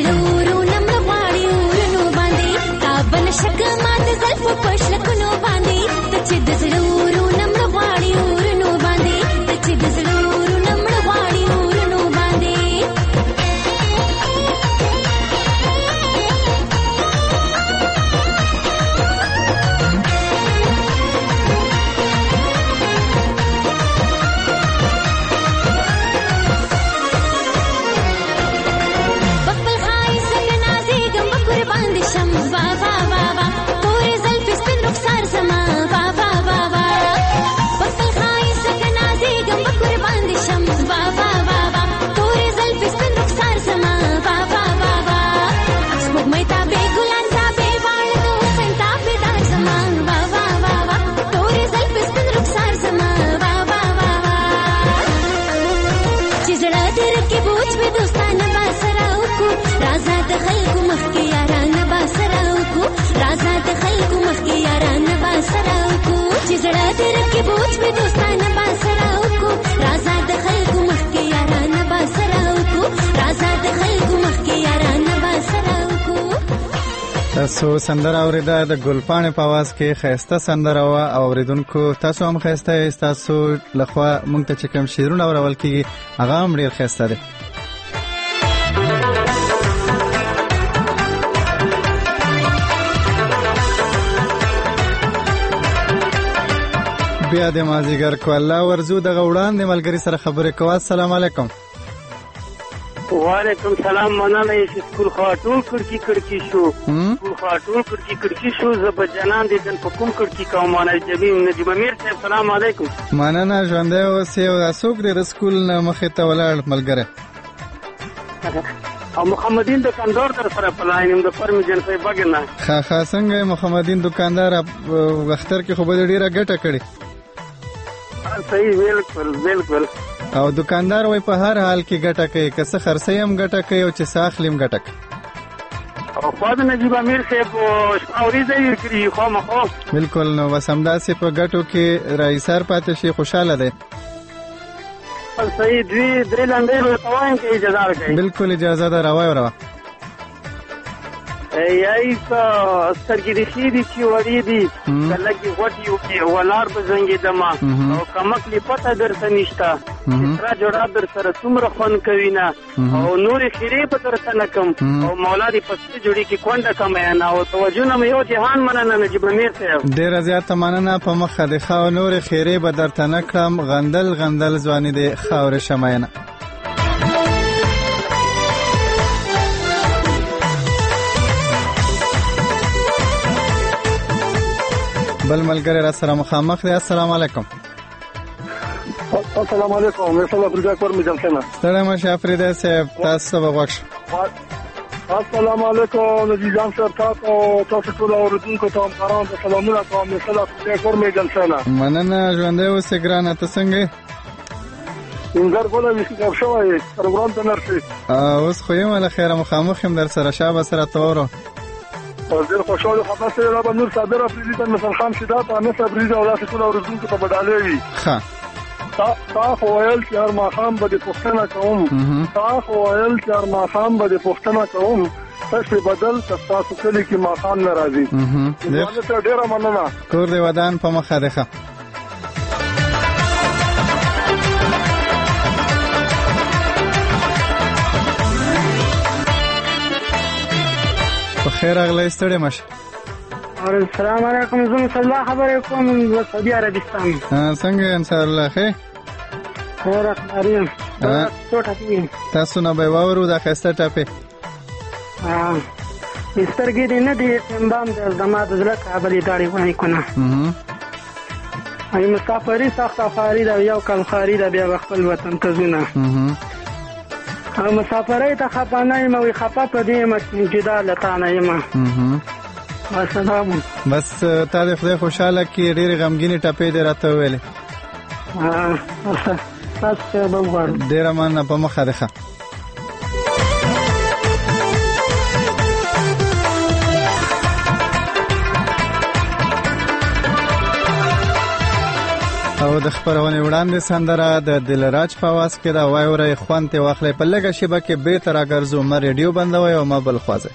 زړورو نمړ غواړي ورونو باندې تابن شک ماته زلف پښلکونو باندې ته چې د زړورو نمړ غواړي ورونو باندې ته چې د زړورو نمړ غواړي ورونو باندې تاسو سندره اوریده د ګلپاڼې په आवाज کې خیسته سندره وا او اوریدونکو تاسو هم خیسته یاست. تاسو لخوا مونږ ته چې کوم شعرونه اورول کیږي هغه هم ډیر خیسته دي. بیا د مازیګر کو الله ورزو د غوړان د ملګری سره خبرې کوه. السلام علیکم. وعلیکم سلام. مننه چې سکول خاطول کړکی شو سکول خاطول کړکی شو زب جنان دې دن په کوم کړکی کوم معنی جبین نجیب امیر صاحب سلام علیکم. مننه ژوندې اوسې او اسوک دې سکول نه مخې ته ولاړ ملګری او محمدین دکاندار در سره پلاینم د پرمیجن په بګنه خا څنګه محمدین دکاندار وختر کې خو به ډیره ګټه کړي. صحیح بالکل او دکاندار وای په هر حال کې ګټه کوي که څه خرڅي هم ګټه کوي او چې ساخلیم ګټه کوي. او خود نجیب امیر صاحب اوریزه یې کړی خو مخو بالکل نو وسمداسي په ګټو کې رئیسار پاتې شي خوشاله ده. صحیح دوی درې لاندې وتاوین کې اجازه ورکړي. بالکل اجازه ده راوای یای سترګې د شي دي چې وړې دي کله کې غوټي ولار به زنګې دما او کمکلی پته درته نشته تر جوړا در سره څومره فن کوي نه او نور خیره په درته نکم او مولا دې پسې جوړي کې کونډه کم نه او توجه نه یو جهان مننه نجیب امیر صاحب ډیر زیات مننه په مخه د خاو نور خیره به درته نکم غندل ځواني د خاور شماینه. بل ملګری را سره مخامخ دی. السلام علیکم. السلام علیکم. مثلا فردا کور می جلسنه ستړی مشه افریده صاحب تاسو به وښ. السلام علیکم نجیب صاحب تاسو ټول اوریدونکو ته قران ته سلامونه کوم. مثلا فردا کور می جلسنه مننه ژوندې اوسې ګرانه ته څنګه انګار کوله چې کار شوی پروګرام ته نرسي اوس خو یم له خیره مخامخ هم در سره شابه سره تورو ډېر خوشاله خبر سره را باندې صادره پریزیدنت مثلا خان شدات او نصر پریزا او تاسو ټول اوریدونکو ته بدالې وي. ها تا ویل چې هر ماقام به پښتنه کوم چې هر ماقام به پښتنه کوم تاسو بدل تاسو کلی کې ماقام ناراضي. ډېر مننه. کور دی ودان په مخه ده. خیر اغلی ستړی مشه. السلام علیکم. زه صلاح خبرې کوم د سعودي عربستان. څنګه ان شاء الله خیر خیر اخباریم تاسو نه به وورو د خسته ټاپه سترګې دې نه دي سمبام د زماد زړه کابلې داړي وای کنه ای مسافری سخت افاری دا یو کال خاري دا بیا خپل وطن ته زونه او مسافرای ته خپانای مې خپه په دې مې جدا لتانه یم بس تا دې خدای خوشاله کی ډېر غمګینی ټپې دې راته ویلې تاسو به وګورئ ډېر مننه په مخه ده. او د د خبرونه وړاندې سندره د دلراج په आवाज کې دا وایوري خوانته واخلې په لګه شیبه کې به تر راګرځو ما ریډیو بندوي او ما بل خوازه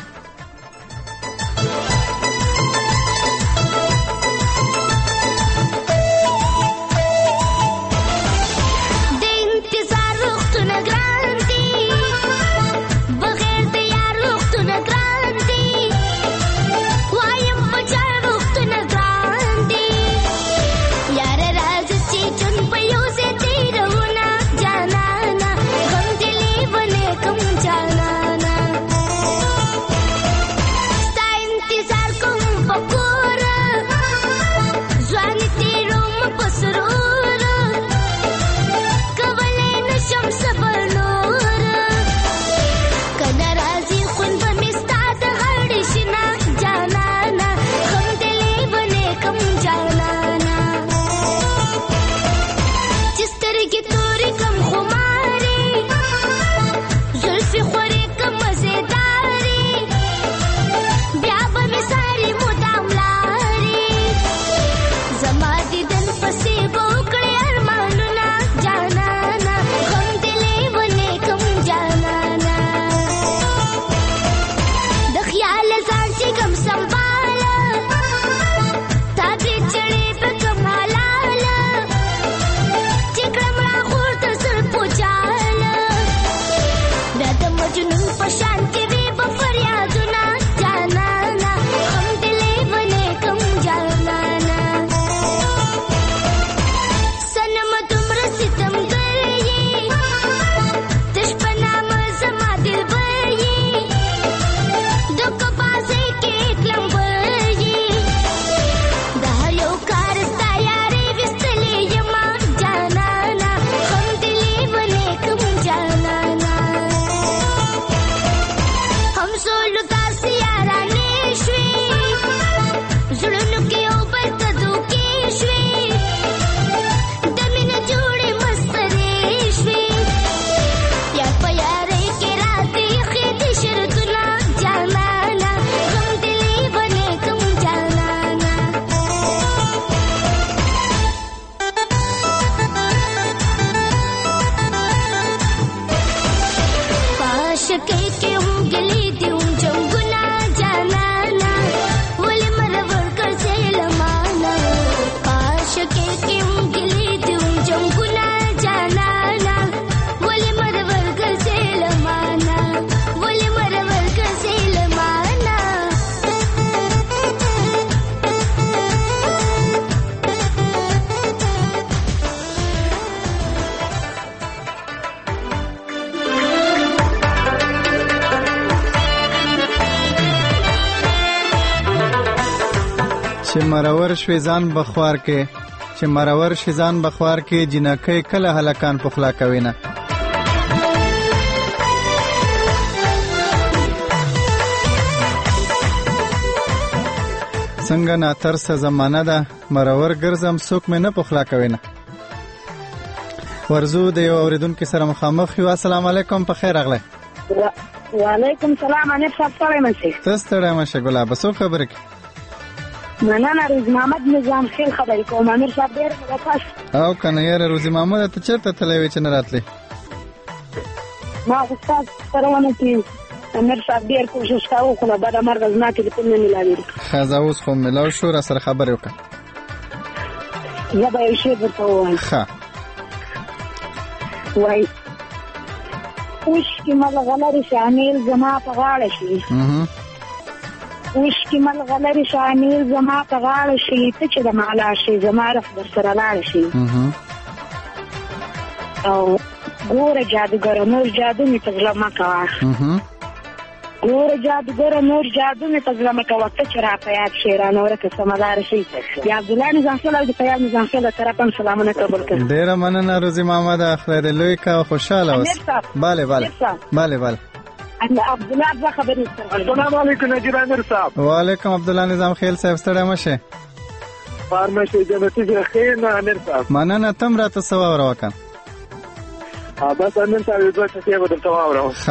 چې مرور شویزان بخوار کې جنکې کله هلکان پخلا کوي نه څنګه ناترسه زمانه ده مرور ګرځم څوک مې نه پخلا کوي نه ورزو د یو اوریدونکو سره مخامخ یو السلام علیکم په خیر راغلی وعلیکم سلام انیب صاحب ستړی مشه تاسو ستړی مشه ګلاب څه خبره کې مننه روزي محمد نظام خیل خبرې کوم امیر صاحب ډېر مبارک او کنه یاره روزي محمد ته چیرته تللی وې چې نه راتلی ما استاد سره ونه کې امیر صاحب ډېر کوشش کاوه خو نه بعد مرګ زما ټلیفون نه ملاوي ښه زه اوس خو ملاو شو را سره خبرې وکړه زه به یو شی درته ووایم ښه وایي اوښکې ملغلرې شامل زما په غاړه شي اوښکې ملغلرې شامل زما په غاړه شي ته چې د مالا شي زما رخ در سره لاړ شي او ګوره جادوګره نور جادو مې په زړه مه کوه ګوره جادوګره نور جادو مې په زړه مه کوه ته چې راته یاد شي رانه ورکه سمداره شي د عبدالله نظام خیل او د فیاض نظام خیل له طرفه هم سلامونه قبول کړم ډېره مننه روزي محمده خدای دې لوی که خوشحاله اوس بله عبدالله دوه خبرې السلام علیکم نجیب امیر صاحب وعلیکم عبدالله نظام خیل صاحب ستړی مشه فارمشه جنتی خیر نه امیر صاحب مننه تم راته څه واوره وکړه بس امیر صاحب یو دوه ټکي به درته واورم ښه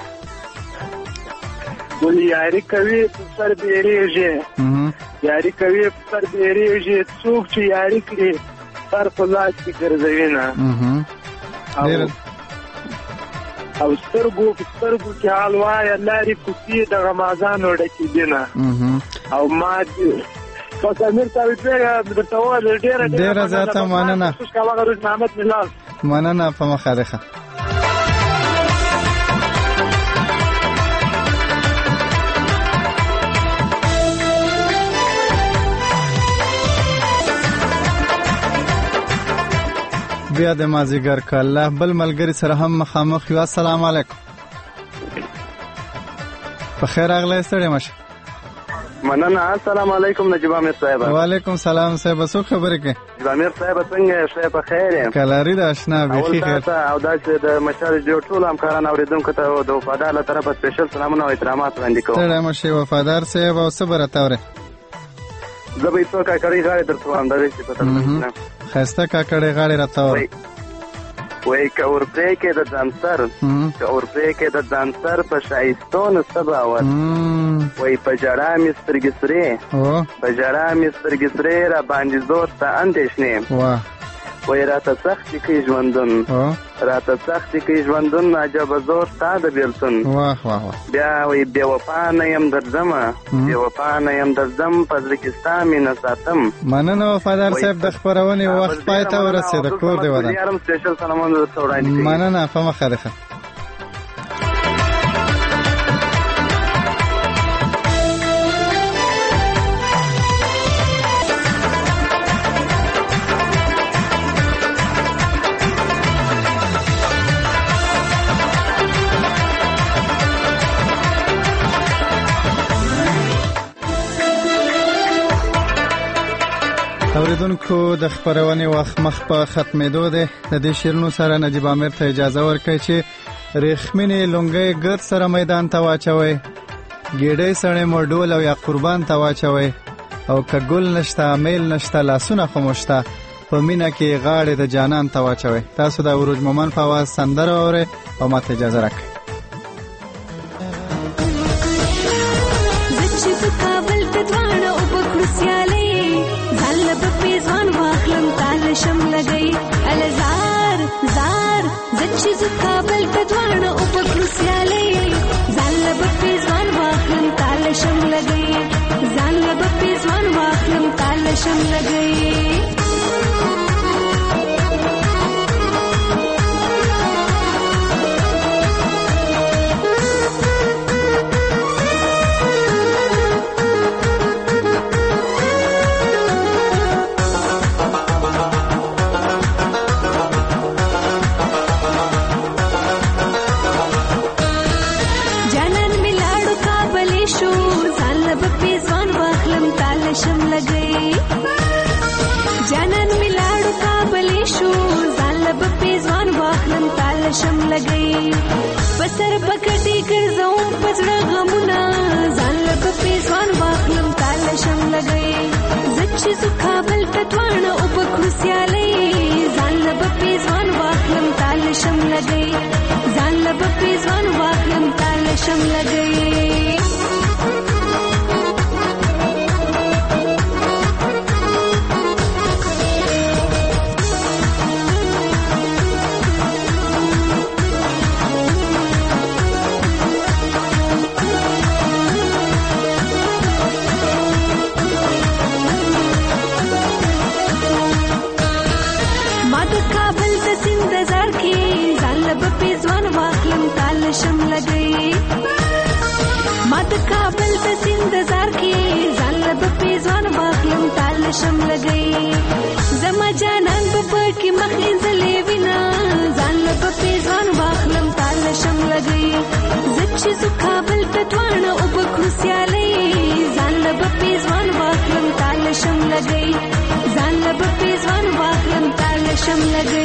ولې یاري کوي په سر بیریږي یاري کوي په سر بیریږي څوک چې یاري کړي سر په لاس کې ګرځوي نه او سترګو کې حال وایه لارې کوڅې د غمازانو ډکې دي نه او ما پس امیر صاحب درته وویل ډېره زیاته مننه مننه په مخه ده ښه بیا د مازیګر کله بل ملګری سره هم مخامخ یو السلام علیکم په خیر اغلی ستړي مشه مننه السلام علیکم نجیب امیر صاحب وعلیکم سلام صاحب څو خبرې کې نجیب امیر صاحب څنګه شې په خیر کلاری د آشنا بخیر او دا چې د مشال جوړ ټول همکاران اوریدونکو ته د وفادار له طرفه سپیشل سلامونه او احترامات وړاندې کوم ستړي مشه وفادار صاحب او صبر اتاوره زه به څو کاکړې غاړې درته وایم دا چې په تاسو خسته کاکړې غاړې راته وای که اورپرې کې د ځانسر په شایستون سباوت وای په ژړا مې سترګې سرې را باندې زور ته اندېښنې وای راته سختې کوي ژوندون عجبه زور ستا د بېلتون بیا وای بې وفا نه یم درځم په زړه کې ستا مینه ساتم مننه وفادار صاحب د خپرونې وخت پای ته ورسېد کور دې ودان سپیشل سلامونه درته وړاندې کوي مننه په مخه ده اوریدونکو د خبرونې وخت مخ په ختمېدو دی د دې شیرونو سره نجیب امیر ته اجازه ورکړئ چې ریښمینې لونګۍ ګرد سره میدان ته واچوئ ګېډۍ سړی مو ډول او یا قربان ته واچوئ او که ګل نشته میل نشته لاسونه خو مو شته په مینه کې غاړې د جانان ته واچوئ تاسو د عروج مومن په اواز سندره اورئ او ماته اجازه راکړئ شم لګي الزار زار زچې زکابل په دوانه او په کروسیالي زالب په ځوان واخلم تال شم لګي زالب په ځوان واخلم تال شم لګي شم لګي جانان ملاړو کابلی شو زالب په ځوان واخلم تال شم لګي پسر پکټي ګرځوم پزړه غمونه زالب په ځوان واخلم تال شم لګي زچې زکابل تدوانه او په کروسیالي زالب په ځوان واخلم تال شم لګي زالب په ځوان واخلم تال شم لګي شم لګي مات کابل ته سندزار کې زالب په ځوان واخلم تال شم لګي زما جانان په پټ کې مخې زلې وینا زالب په ځوان واخلم تال شم لګي زچې زکابل ته دوانه او په کروسیالي زالب په ځوان واخلم تال شم لګي زالب په ځوان واخلم تال شم لګي